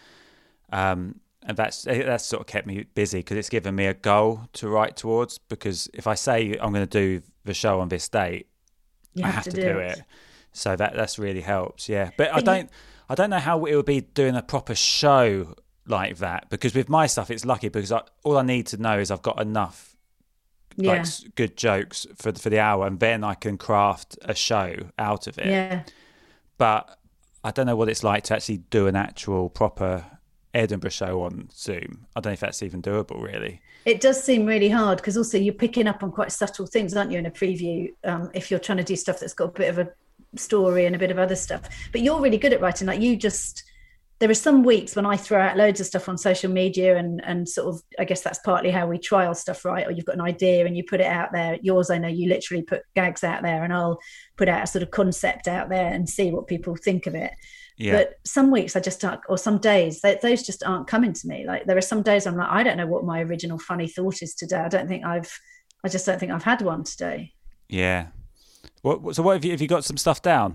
Um, and that's that's sort of kept me busy because it's given me a goal to write towards. Because if I say I'm going to do the show on this date, You I have have to to, do do it. it. So that that's really helps. Yeah, but, I But you- don't I don't know how it would be doing a proper show like that, because with my stuff it's lucky because I, all I need to know is I've got enough Yeah. like s- good jokes for the, for the hour, and then I can craft a show out of it. Yeah. But I don't know what it's like to actually do an actual proper Edinburgh show on Zoom. I don't know if that's even doable, really. It does seem really hard because also you're picking up on quite subtle things, aren't you, in a preview, um, if you're trying to do stuff that's got a bit of a story and a bit of other stuff. But you're really good at writing. Like you just, there are some weeks when I throw out loads of stuff on social media and and sort of, I guess that's partly how we trial stuff, right? Or you've got an idea and you put it out there. Yours, I know you literally put gags out there, and I'll put out a sort of concept out there and see what people think of it. Yeah. But some weeks I just aren't, or some days, they, those just aren't coming to me. Like there are some days I'm like, I don't know what my original funny thought is today. I don't think I've, I just don't think I've had one today. Yeah. What? So what have you? Have you got some stuff down?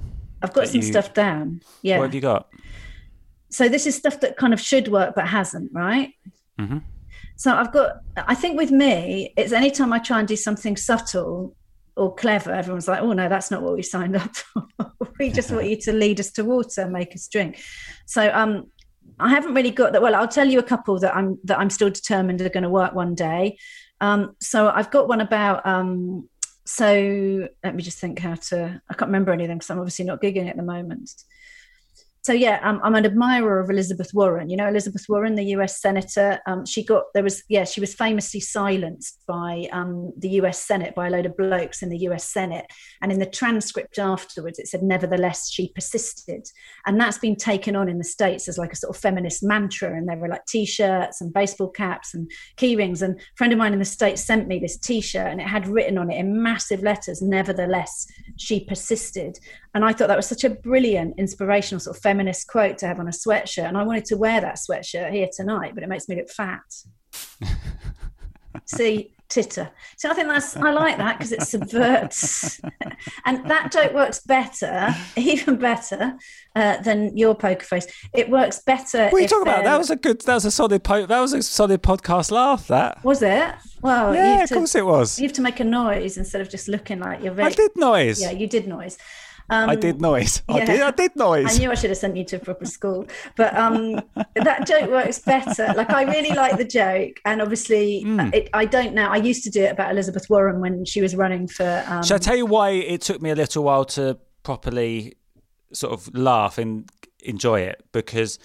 I've got That some you- stuff down. Yeah. What have you got? So this is stuff that kind of should work but hasn't, right? Mm-hmm. So I've got, I think with me, it's anytime I try and do something subtle or clever, everyone's like, oh no, that's not what we signed up for. We just want you to lead us to water, make us drink. So um, I haven't really got that. Well, I'll tell you a couple that I'm that I'm still determined are going to work one day. Um, so I've got one about, um, so let me just think how to, I can't remember anything because I'm obviously not gigging at the moment. So yeah, um, I'm an admirer of Elizabeth Warren. You know, Elizabeth Warren, the U S Senator. Um, she got there was yeah, she was famously silenced by um, the U S Senate by a load of blokes in the U S Senate. And in the transcript afterwards, it said, "Nevertheless, she persisted." And that's been taken on in the States as like a sort of feminist mantra. And there were like T-shirts and baseball caps and key rings. And a friend of mine in the States sent me this T-shirt, and it had written on it in massive letters, "Nevertheless, she persisted." And I thought that was such a brilliant, inspirational sort of feminist quote to have on a sweatshirt. And I wanted to wear that sweatshirt here tonight, but it makes me look fat. See, titter. So I think that's, I like that because it subverts. And that joke works better, even better uh, than your poker face. It works better. What are you if talking about? they're- That was a good, that was a solid, po- that was a solid podcast laugh. That. Was it? Well, you Yeah, have of to, course it was. You have to make a noise instead of just looking like you're very. I did noise. Yeah, you did noise. Um, I did noise. I yeah. did. I did noise. I knew I should have sent you to a proper school, but um, that joke works better. Like, I really like the joke, and obviously, Mm. it, I don't know. I used to do it about Elizabeth Warren when she was running for. Um, Shall I tell you why it took me a little while to properly sort of laugh and enjoy it? Because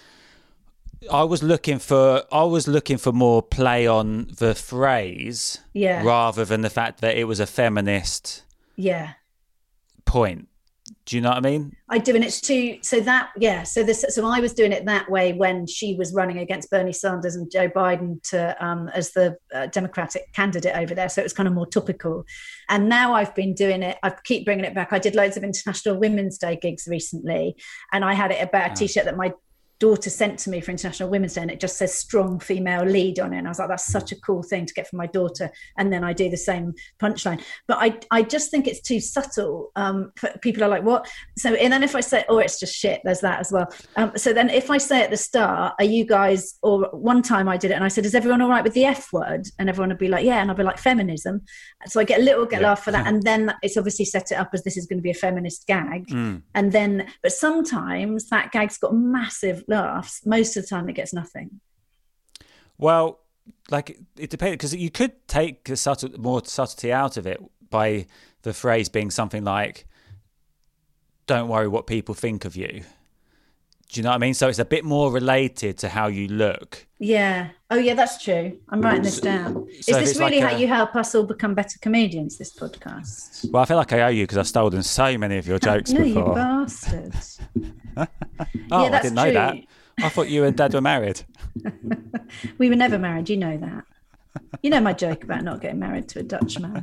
I was looking for I was looking for more play on the phrase, Yeah. rather than the fact that it was a feminist yeah, point. Do you know what I mean? I do, and it's too. So that, yeah. So this, so I was doing it that way when she was running against Bernie Sanders and Joe Biden to um, as the uh, Democratic candidate over there. So it was kind of more topical. And now I've been doing it. I keep bringing it back. I did loads of International Women's Day gigs recently, and I had it about a T-shirt that my daughter sent to me for International Women's Day, and it just says "strong female lead" on it. And I was like, that's such a cool thing to get from my daughter. And then I do the same punchline. But I I just think it's too subtle. Um, people are like, what? So, and then if I say, oh, it's just shit, there's that as well. Um, so then if I say at the start, are you guys, or one time I did it and I said, is everyone all right with the F word? And everyone would be like, yeah. And I'd be like, feminism. So I get a little get Yeah. laugh for that. And then it's obviously set it up as this is going to be a feminist gag. Mm. And then, but sometimes that gag's got massive laughs. Most of the time it gets nothing. Well, like it, it depends, because you could take the subtle, more subtlety out of it by the phrase being something like, "Don't worry what people think of you." Do you know what I mean? So it's a bit more related to how you look. Yeah. Oh yeah, that's true. I'm writing this down. so Is if this it's really like how a- you help us all become better comedians, this podcast? Well, I feel like I owe you because I've stolen so many of your jokes no, you before. bastards. Oh, Yeah, I that's didn't know true. that. I thought you and Dad were married. We were never married, you know that. You know my joke about not getting married to a Dutch man.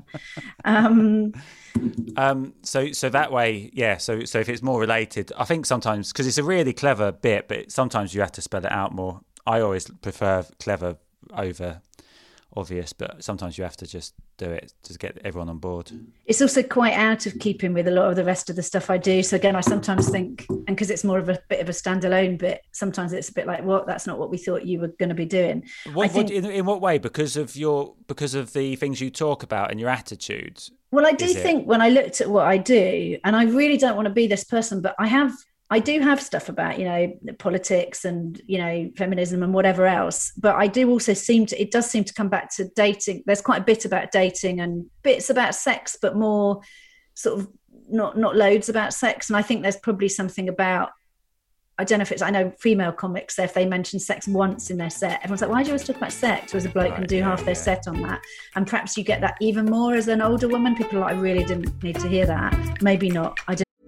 Um, Um, so, so that way, yeah. So, so if it's more related, I think sometimes because it's a really clever bit, but sometimes you have to spell it out more. I always prefer clever over obvious, but sometimes you have to just do it to get everyone on board. it's also quite out of keeping with a lot of the rest of the stuff I do. So again, I sometimes think, and because it's more of a bit of a standalone bit, sometimes it's a bit like, what? That's not what we thought you were going to be doing. What, I think, what, in, in what way? Because of your, because of the things you talk about and your attitudes. well, I do is it? think when I looked at what I do, and I really don't want to be this person, but I have, I do have stuff about, you know, politics and, you know, feminism and whatever else. But I do also seem to, it does seem to come back to dating. There's quite a bit about dating and bits about sex, but more sort of not, not loads about sex. And I think there's probably something about, I don't know if it's, I know female comics, if they mention sex once in their set, everyone's like, why do you always talk about sex? Whereas a bloke Right, can do yeah, half their yeah. set on that. And perhaps you get that even more as an older woman. People are like, I really didn't need to hear that. Maybe not. I don't.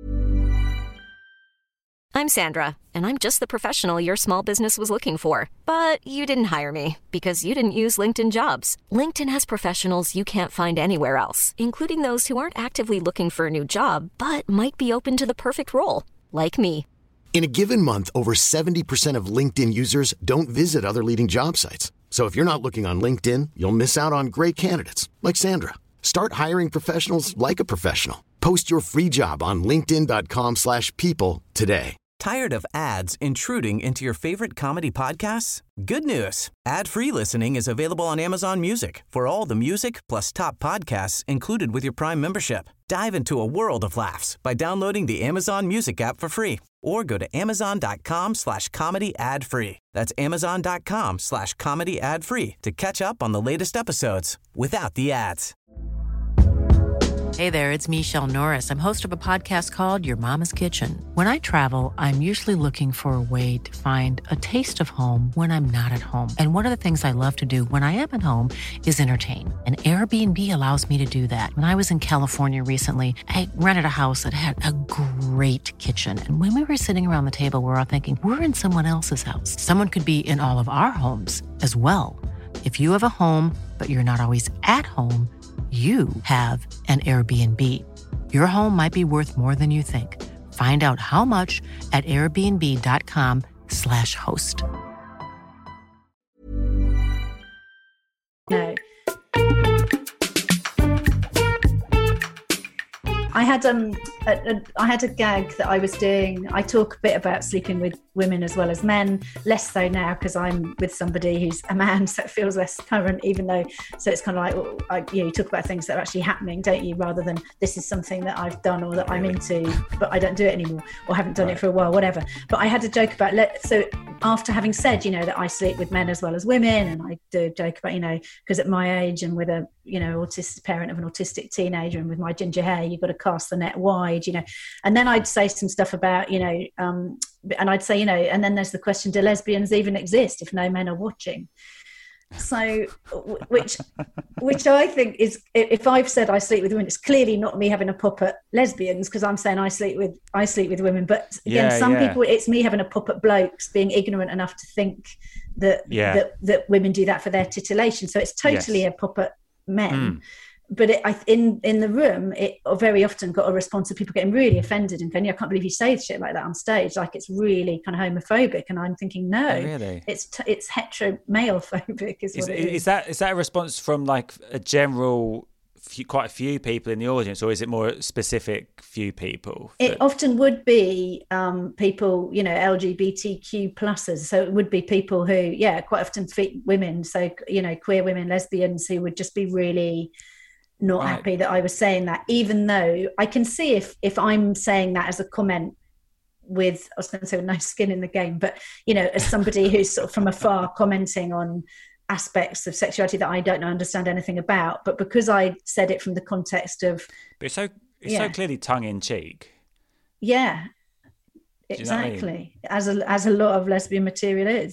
I'm Sandra, and I'm just the professional your small business was looking for. But you didn't hire me because you didn't use LinkedIn Jobs. LinkedIn has professionals you can't find anywhere else, including those who aren't actively looking for a new job, but might be open to the perfect role, like me. In a given month, over seventy percent of LinkedIn users don't visit other leading job sites. So if you're not looking on LinkedIn, you'll miss out on great candidates like Sandra. Start hiring professionals like a professional. Post your free job on linkedin.com slash people today. Tired of ads intruding into your favorite comedy podcasts? Good news. Ad-free listening is available on Amazon Music for all the music plus top podcasts included with your Prime membership. Dive into a world of laughs by downloading the Amazon Music app for free or go to amazon.com slash comedy ad free. That's amazon.com slash comedy ad free to catch up on the latest episodes without the ads. Hey there, it's Michelle Norris. I'm host of a podcast called Your Mama's Kitchen. When I travel, I'm usually looking for a way to find a taste of home when I'm not at home. And one of the things I love to do when I am at home is entertain. And Airbnb allows me to do that. When I was in California recently, I rented a house that had a great kitchen. And when we were sitting around the table, we were all thinking, we're in someone else's house. Someone could be in all of our homes as well. If you have a home, but you're not always at home, you have an Airbnb. Your home might be worth more than you think. Find out how much at airbnb.com slash host. No. I had um, a, a, I had a gag that I was doing. I talk a bit about sleeping with women as well as men, less so now because I'm with somebody who's a man, so it feels less current. Even though, so it's kind of like, well, I, you know, you talk about things that are actually happening, don't you? Rather than this is something that I've done or that I'm into, but I don't do it anymore or haven't done right. it for a while, whatever. But I had a joke about let. So after having said, you know, that I sleep with men as well as women, and I do a joke about, you know, because at my age and with a, you know, autistic parent of an autistic teenager and with my ginger hair, you've got to cast the net wide, you know. And then I'd say some stuff about, you know, um, and I'd say, you know, and then there's the question, do lesbians even exist if no men are watching? So, which, which I think is, if I've said I sleep with women, it's clearly not me having a pop at lesbians because I'm saying I sleep with, I sleep with women. But again, yeah, some yeah. people, it's me having a pop at blokes being ignorant enough to think that yeah. that, that women do that for their titillation. So it's totally yes. a pop at men. Mm. But it, I, in in the room, it very often got a response of people getting really offended and going, "I can't believe you say shit like that on stage. Like it's really kind of homophobic." And I'm thinking, no, oh, really? it's t- it's hetero male phobic. Is, Is, what it is. is that is that a response from like a general, few, quite a few people in the audience, or is it more specific few people? It that... often would be um, people, you know, L G B T Q pluses. So it would be people who, yeah, quite often fit women. So you know, queer women, lesbians who would just be really not right. happy that I was saying that, even though I can see if if I'm saying that as a comment with, I was going to say with no skin in the game, but, you know, as somebody who's sort of from afar commenting on aspects of sexuality that I don't understand anything about, but because I said it from the context of... But it's so, it's yeah. so clearly tongue-in-cheek. Yeah, exactly. I mean? As a, as a lot of lesbian material is.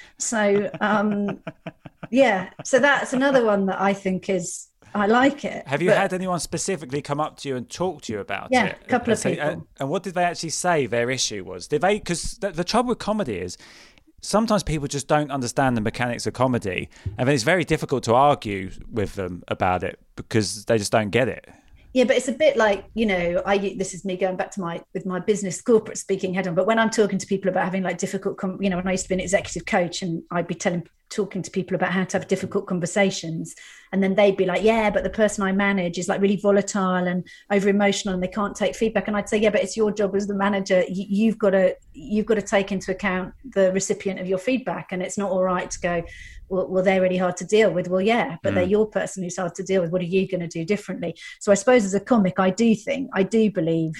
So, um, yeah, so that's another one that I think is... I like it. Have you but, had anyone specifically come up to you and talk to you about yeah, it? Yeah, a couple of say, people. And, and what did they actually say their issue was? Did they? Because the, the trouble with comedy is sometimes people just don't understand the mechanics of comedy, and then it's very difficult to argue with them about it because they just don't get it. Yeah, but it's a bit like, you know, I this is me going back to my with my business corporate speaking head on. But when I'm talking to people about having like difficult, com- you know, when I used to be an executive coach, and I'd be telling talking to people about how to have difficult conversations, and then they'd be like, yeah, but the person I manage is like really volatile and over emotional and they can't take feedback. And I'd say, yeah, but it's your job as the manager. You, you've got to you've got to take into account the recipient of your feedback, and it's not all right to go, well, well they're really hard to deal with. Well, yeah, but mm. they're your person who's hard to deal with. What are you going to do differently? So I suppose as a comic, I do think, I do believe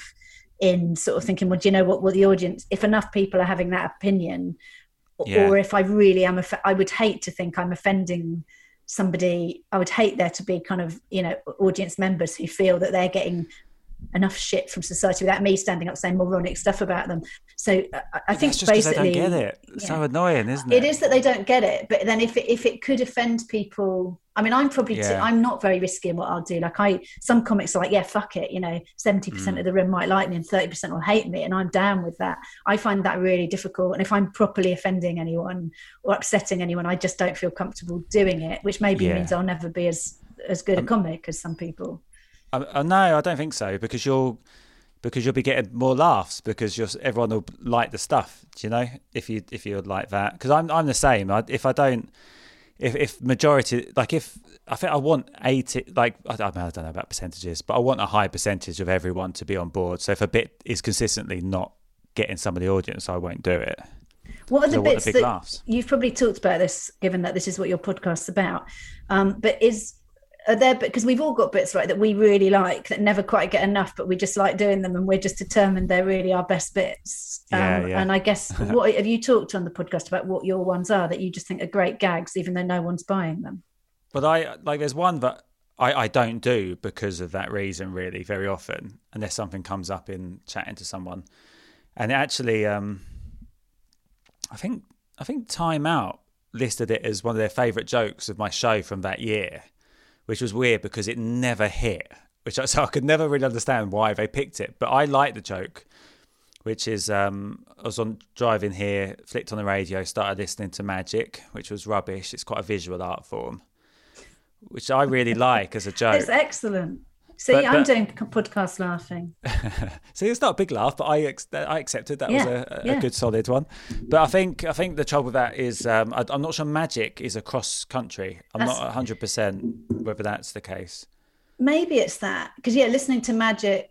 in sort of thinking, well, do you know what, well, the audience, if enough people are having that opinion, yeah. or if I really am, I would hate to think I'm offending somebody. I would hate there to be kind of, you know, audience members who feel that they're getting enough shit from society without me standing up saying moronic stuff about them. So uh, I think that's just basically they don't get it. It's yeah. so annoying, isn't it? It is that they don't get it. But then if it, if it could offend people, I mean, I'm probably yeah. too, I'm not very risky in what I'll do. Like I, some comics are like, yeah, fuck it. You know, seventy percent mm. of the room might like me and thirty percent will hate me, and I'm down with that. I find that really difficult. And if I'm properly offending anyone or upsetting anyone, I just don't feel comfortable doing it, which maybe yeah. means I'll never be as as good um, a comic as some people. Uh, uh, no, I don't think so, because you'll because you'll be getting more laughs because you're, everyone will like the stuff. Do you know, if you if you're like that? Because I'm I'm the same. I, if I don't if if majority, like if I think I want eighty, like I don't, I don't know about percentages, but I want a high percentage of everyone to be on board. So if a bit is consistently not getting some of the audience, I won't do it. What are the bits the that laughs. You've probably talked about this, given that this is what your podcast's about? Um, but is are there, because we've all got bits, right, that we really like that never quite get enough, but we just like doing them, and we're just determined they're really our best bits. Um, Yeah, yeah. And I guess, what have you talked on the podcast about what your ones are that you just think are great gags, even though no one's buying them? But I like there's one that I, I don't do because of that reason, really, very often, unless something comes up in chatting to someone. And actually, um, I think I think Time Out listed it as one of their favourite jokes of my show from that year, which was weird because it never hit. Which I, so I could never really understand why they picked it. But I like the joke, which is um, I was on driving here, flicked on the radio, started listening to Magic, which was rubbish. It's quite a visual art form, which I really like as a joke. It's excellent. See, But- I'm but- doing podcast laughing. See, it's not a big laugh, but I ex- I accepted that Yeah, was a, a yeah. good solid one. But I think I think the trouble with that is um, I, I'm not sure Magic is across country. I'm That's- not one hundred percent whether that's the case. Maybe it's that, because yeah, listening to Magic,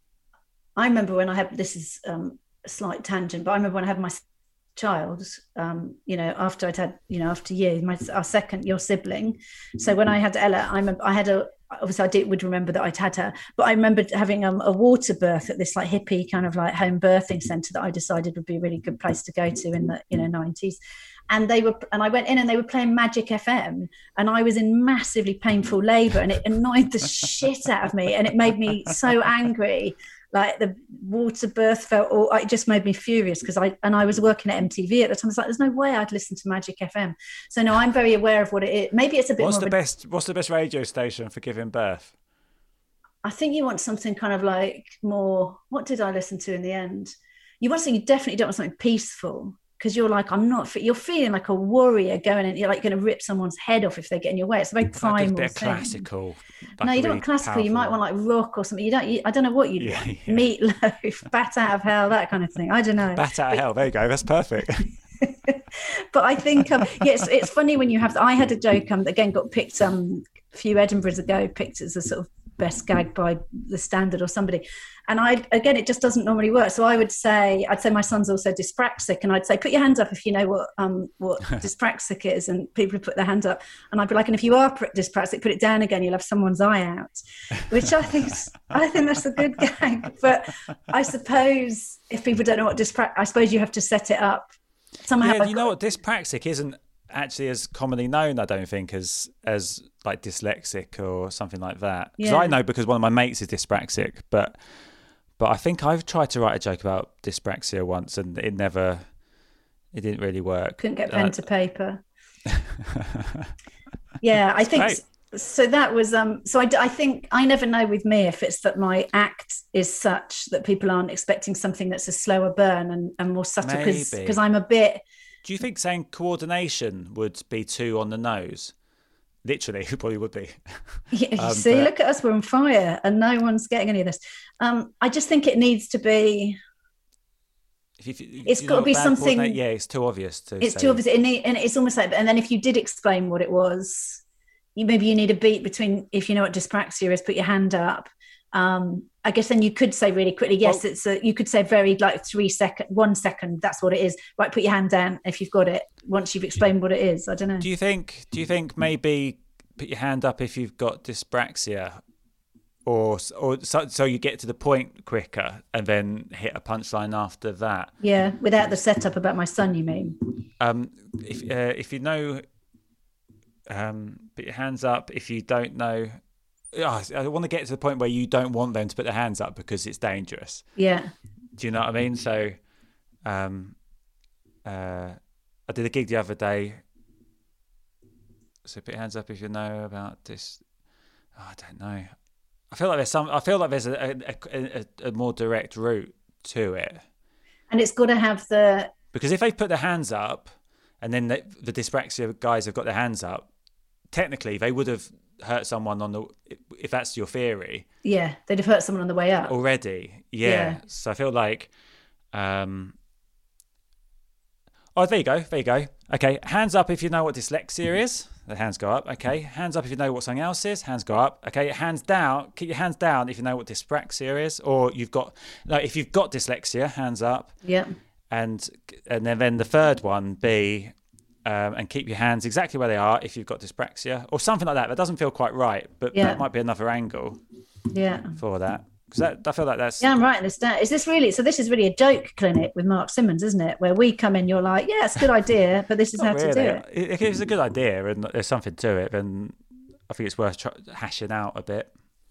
I remember when I had, this is um, a slight tangent, but I remember when I had my child, um, you know, after I'd had, you know, after years, my our second, your sibling. So when I had Ella, I remember I had a, obviously I did would remember that I'd had her, but I remembered having um, a water birth at this like hippie kind of like home birthing centre that I decided would be a really good place to go to in the, you know, nineties. And they were, and I went in and they were playing Magic F M, and I was in massively painful labour, and it annoyed the shit out of me, and it made me so angry. Like the water birth felt, or it just made me furious because I, and I was working at M T V at the time. I was like, there's no way I'd listen to Magic F M. So no, I'm very aware of what it is. Maybe it's a bit What's more the of a, best What's the best radio station for giving birth? I think you want something kind of like more, what did I listen to in the end? You want something, you definitely don't want something peaceful, because you're like, I'm not, you're feeling like a warrior going in, you're like going to rip someone's head off if they get in your way. It's a very Like a primal bit of thing. classical. No, like you a don't really want classical. You might powerful want like rock or something. You don't. You, I don't know what you'd Yeah, want. yeah. Meatloaf, Bat Out of Hell, that kind of thing. I don't know. Bat out of hell. There you go. That's perfect. But I think um, yes, it's funny when you have. I had a joke um, that again got picked um, a few Edinburghs ago, picked as a sort of best gag by the Standard or somebody, and I again it just doesn't normally work. So I would say, I'd say my son's also dyspraxic, and I'd say put your hands up if you know what um, what dyspraxic is, and people would put their hands up, and I'd be like, and if you are dyspraxic, put it down again. You'll have someone's eye out, which I think I think that's a good gag. But I suppose if people don't know what dyspraxic, I suppose you have to set it up somehow. Yeah, you know what? Dyspraxic isn't actually as commonly known, I don't think, as as like dyslexic or something like that. Because Yeah. I know, because one of my mates is dyspraxic, but but I think I've tried to write a joke about dyspraxia once, and it never, it didn't really work. Couldn't get Uh, pen to paper. Yeah, I think great. so. That was um. So I, d- I think I never know with me if it's that my act is such that people aren't expecting something that's a slower burn and, and more subtle, because Maybe. because I'm a bit. Do you think saying coordination would be too on the nose? Literally, it probably would be. Yeah, you Um, see, but- look at us, we're on fire, and no one's getting any of this. Um, I just think it needs to be. If you, if It's you gotta know be bad something- coordinate- Yeah, it's too obvious to. It's say. too obvious, and, it, and it's almost like. And then if you did explain what it was, you maybe you need a beat between. If you know what dyspraxia is, put your hand up. Um, I guess then you could say really quickly, yes, Well- it's a, you could say very like three second, one second, that's what it is. Right, put your hand down if you've got it, once you've explained what it is. I don't know. Do you think? Do you think maybe put your hand up if you've got dyspraxia, or or so, so you get to the point quicker, and then hit a punchline after that? Yeah, without the setup about my son, you mean? Um, if uh, if you know, um, put your hands up. If you don't know, oh, I want to get to the point where you don't want them to put their hands up because it's dangerous. Yeah. Do you know what I mean? So, um, uh, I did a gig the other day. So put your hands up if you know about this. Oh, I don't know. I feel like there's some. I feel like there's a a, a, a more direct route to it. And it's got to have the. Because if they put their hands up, and then the, the dyspraxia guys have got their hands up, technically they would have hurt someone on the. If that's your theory. Yeah, they'd have hurt someone on the way up. Already, yeah. Yeah. So I feel like, um, oh, there you go, there you go. Okay, hands up if you know what dyslexia is. The hands go up. Okay. Hands up if you know what something else is. Hands go up. Okay. Hands down. Keep your hands down if you know what dyspraxia is, or you've got no. If you've got dyslexia, hands up. Yeah. And and then, then the third one be, um, and keep your hands exactly where they are if you've got dyspraxia or something like that. That doesn't feel quite right, but Yeah. that might be another angle. Yeah. For that, because that I feel like that's Yeah, I'm writing this down. Is this really? So this is really a joke clinic with Mark Simmons, isn't it? Where we come in, you're like, yeah, it's a good idea, but this is how not to really. do it. If it's a good idea and there's something to it, then I think it's worth try- hashing out a bit.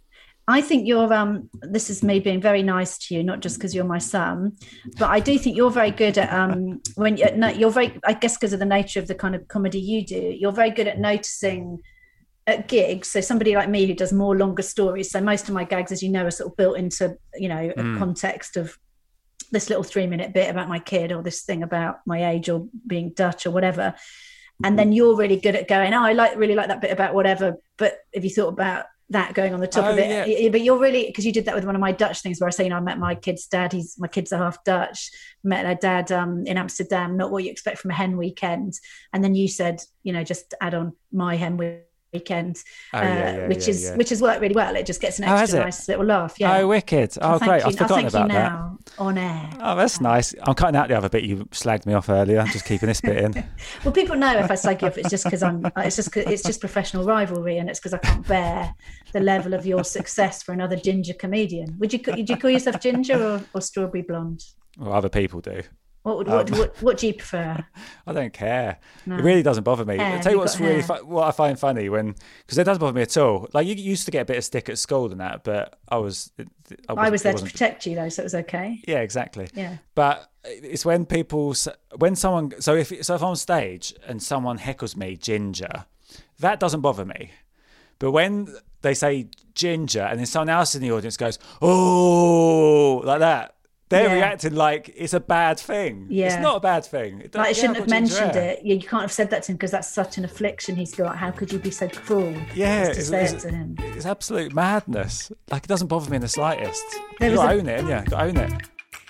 I think you're. Um, this is me being very nice to you, not just because you're my son, but I do think you're very good at um, when you're, no, you're very. I guess because of the nature of the kind of comedy you do, you're very good at noticing at gigs. So somebody like me who does more longer stories. So most of my gags, as you know, are sort of built into you know a Mm. context of this little three minute bit about my kid or this thing about my age or being Dutch or whatever. And then you're really good at going, oh, I like really like that bit about whatever. But if you thought about that going on the top Oh, of it, yeah. but you're really, because you did that with one of my Dutch things where I say, you know, I met my kid's dad. He's my kids are half Dutch. Met their dad um, in Amsterdam. Not what you expect from a hen weekend. And then you said, you know, just add on my hen weekend, Oh, uh, yeah, yeah, which yeah, is yeah. which has worked really well. It just gets an Oh, has extra it? nice little laugh. Yeah. Oh, wicked! Oh, I'll thank great! you- I've forgotten I'll thank about you that. now on air. Oh, that's nice. I'm cutting out the other bit you slagged me off earlier. I'm just keeping this bit in. Well, people know if I slag you off, it's just because I'm. It's just 'cause- it's just professional rivalry, and it's because I can't bear the level of your success for another ginger comedian. Would you would you call yourself ginger or, or strawberry blonde? Well, other people do. What would what, Um, what, what do you prefer? I don't care. No. It really doesn't bother me. Hair, I'll tell you you've what's got really hair. fu- what I find funny when because it doesn't bother me at all. Like you used to get a bit of stick at school and that, but I was I, I wasn't- was there it to wasn't- protect you though, so it was okay. Yeah, exactly. Yeah. But it's when people s- when someone so if so if I'm on stage and someone heckles me ginger, that doesn't bother me. But when they say ginger and then someone else in the audience goes, "Oh," like that. They're Yeah. reacting like it's a bad thing. Yeah. It's not a bad thing. It Like, I yeah, shouldn't I've have got ginger mentioned hair. it. You, you can't have said that to him because that's such an affliction he's got. How could you be so cruel? Yeah, as to it's, say it's, it to him. it's absolute madness. Like it doesn't bother me in the slightest. There You was got to a- own it, yeah. Got to own it.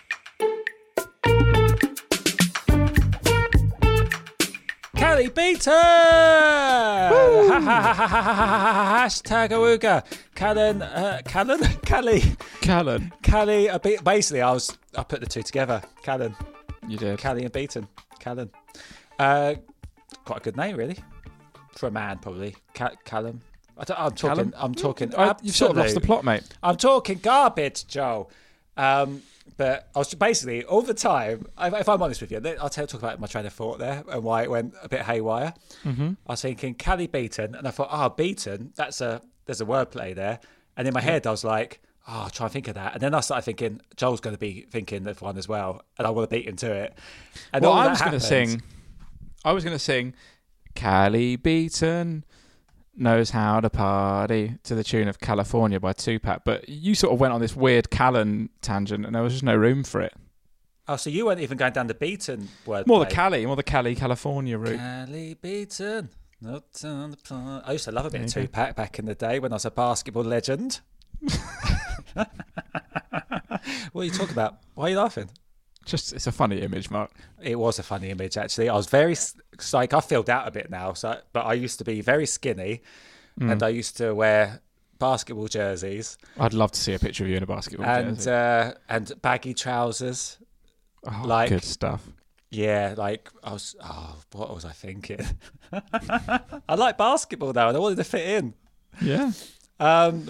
Callie Beaton! Ha, ha, ha, ha, ha, ha, ha, Hashtag awooga. Callan, uh, Callan? Callie. Callan. Callie, a bit, basically, I was, I put the two together. Callan. You did. Callie and Beaton. Callan. Uh, quite a good name, really. For a man, probably. Cal- Callum. I don't, I'm talking, Callum? I'm talking. Uh, You've sort of lost the absolute- plot, mate. I'm talking garbage, Joe. Um, but I was basically all the time. If, if I'm honest with you, I'll tell, talk about my train of thought there and why it went a bit haywire. Mm-hmm. I was thinking Callie Beaton, and I thought, oh, Beaton. That's a there's a wordplay there. And in my head, I was like, oh, I'll try and think of that. And then I started thinking, Joel's going to be thinking of one as well, and I want to beat him to it. And Well, all I that was going to happened. sing. I was going to sing, Callie Beaton knows how to party to the tune of California by Tupac. But you sort of went on this weird Callan tangent, and there was just no room for it. Oh, so you weren't even going down the Beaton word. More the Cali, more the Cali, California route. Callie Beaton. Not on the pla- I used to love a bit of There you go. Tupac back in the day when I was a basketball legend. What are you talking about? Why are you laughing? Just, it's a funny image, Mark. It was a funny image, actually. I was very, s- it's like I filled out a bit now, so but I used to be very skinny, Mm. and I used to wear basketball jerseys I'd love to see a picture of you in a basketball and jersey. uh, and baggy trousers. oh, like- good stuff. Yeah, like I was. Oh, what was I thinking? I like basketball though, and I wanted to fit in. Yeah. Um,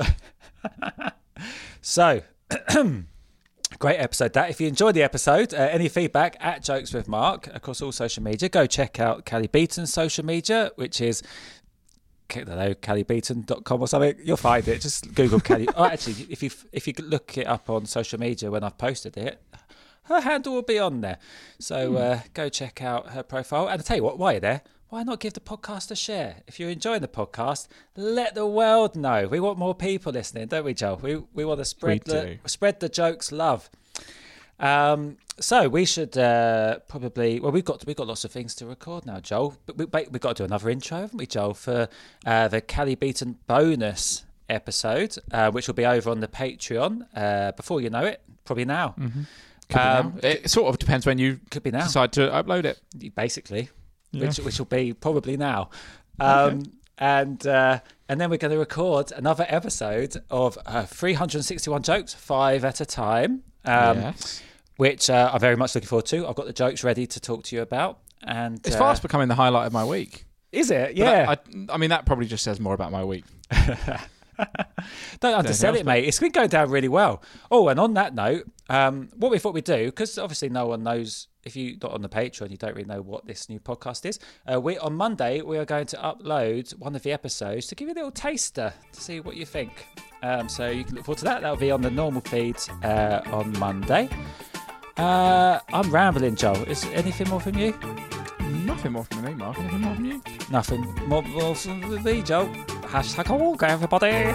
so, great episode that. If you enjoyed the episode, uh, any feedback at Jokes with Mark across all social media, go check out Callie Beaton's social media, which is, I don't know, callie beaton dot com or something. You'll find it. Just Google Callie. Oh, actually, if you if you look it up on social media when I've posted it, her handle will be on there. So uh, go check out her profile. And I'll tell you what, while you're there, why not give the podcast a share? If you're enjoying the podcast, let the world know. We want more people listening, don't we, Joel? We we want to spread We the do. spread the jokes love. Um, so we should uh, probably well we've got we've got lots of things to record now, Joel. But we, we've got to do another intro, haven't we, Joel, for uh, the Callie Beaton bonus episode, uh, which will be over on the Patreon. Uh, before you know it, probably now. Mm-hmm. Could Um, be now. It sort of depends when you Could be now. decide to upload it. Basically, Yeah. which which will be probably now. Um, okay. And uh, and then we're going to record another episode of uh, three hundred sixty-one jokes, five at a time. Um, yes. Which uh, I'm very much looking forward to. I've got the jokes ready to talk to you about. And It's uh, fast becoming the highlight of my week. Is it? Yeah. I, I, I mean, that probably just says more about my week. Don't undersell it, mate. It's been going down really well. Oh, and on that note, um, what we thought we'd do, because obviously no one knows, if you're not on the Patreon, you don't really know what this new podcast is. Uh, we on Monday, we are going to upload one of the episodes to give you a little taster to see what you think. Um, so you can look forward to that. That'll be on the normal feed uh, on Monday. Uh, I'm rambling, Joel. Is anything more from you? Nothing more from me, Mark. Anything more from you? Nothing more, more from me, Joel. Hashtag all go, everybody.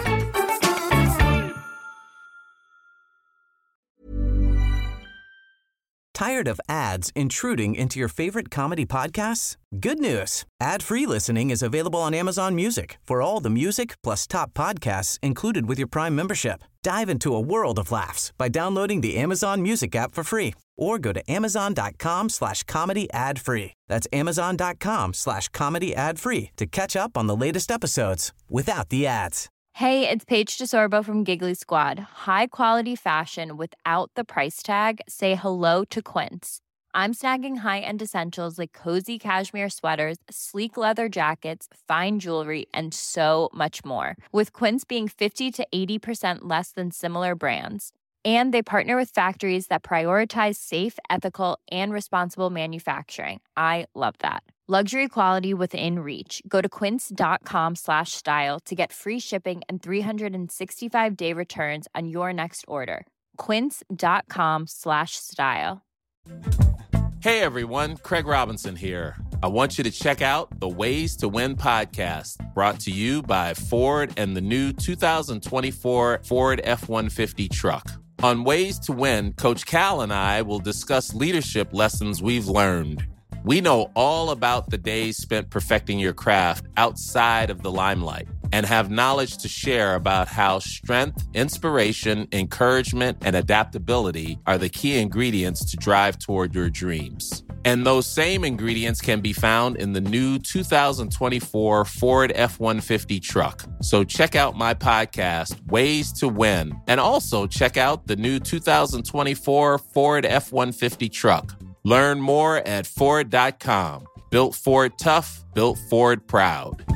Tired of ads intruding into your favorite comedy podcasts? Good news. Ad-free listening is available on Amazon Music for all the music plus top podcasts included with your Prime membership. Dive into a world of laughs by downloading the Amazon Music app for free or go to amazon.com slash comedy ad free. That's amazon.com slash comedy ad free to catch up on the latest episodes without the ads. Hey, it's Paige DeSorbo from Giggly Squad. High quality fashion without the price tag. Say hello to Quince. I'm snagging high-end essentials like cozy cashmere sweaters, sleek leather jackets, fine jewelry, and so much more. With Quince being fifty to eighty percent less than similar brands. And they partner with factories that prioritize safe, ethical, and responsible manufacturing. I love that. Luxury quality within reach. Go to quince.com slash style to get free shipping and three sixty-five day returns on your next order. Quince.com slash style. Hey everyone, Craig Robinson here. I want you to check out the Ways to Win podcast, brought to you by Ford and the new two thousand twenty-four Ford F one fifty truck. On Ways to Win, Coach Cal and I will discuss leadership lessons we've learned. We know all about the days spent perfecting your craft outside of the limelight and have knowledge to share about how strength, inspiration, encouragement, and adaptability are the key ingredients to drive toward your dreams. And those same ingredients can be found in the new two thousand twenty-four Ford F one fifty truck. So check out my podcast, Ways to Win, and also check out the new two thousand twenty-four Ford F one fifty truck. Learn more at Ford dot com. Built Ford tough, built Ford proud.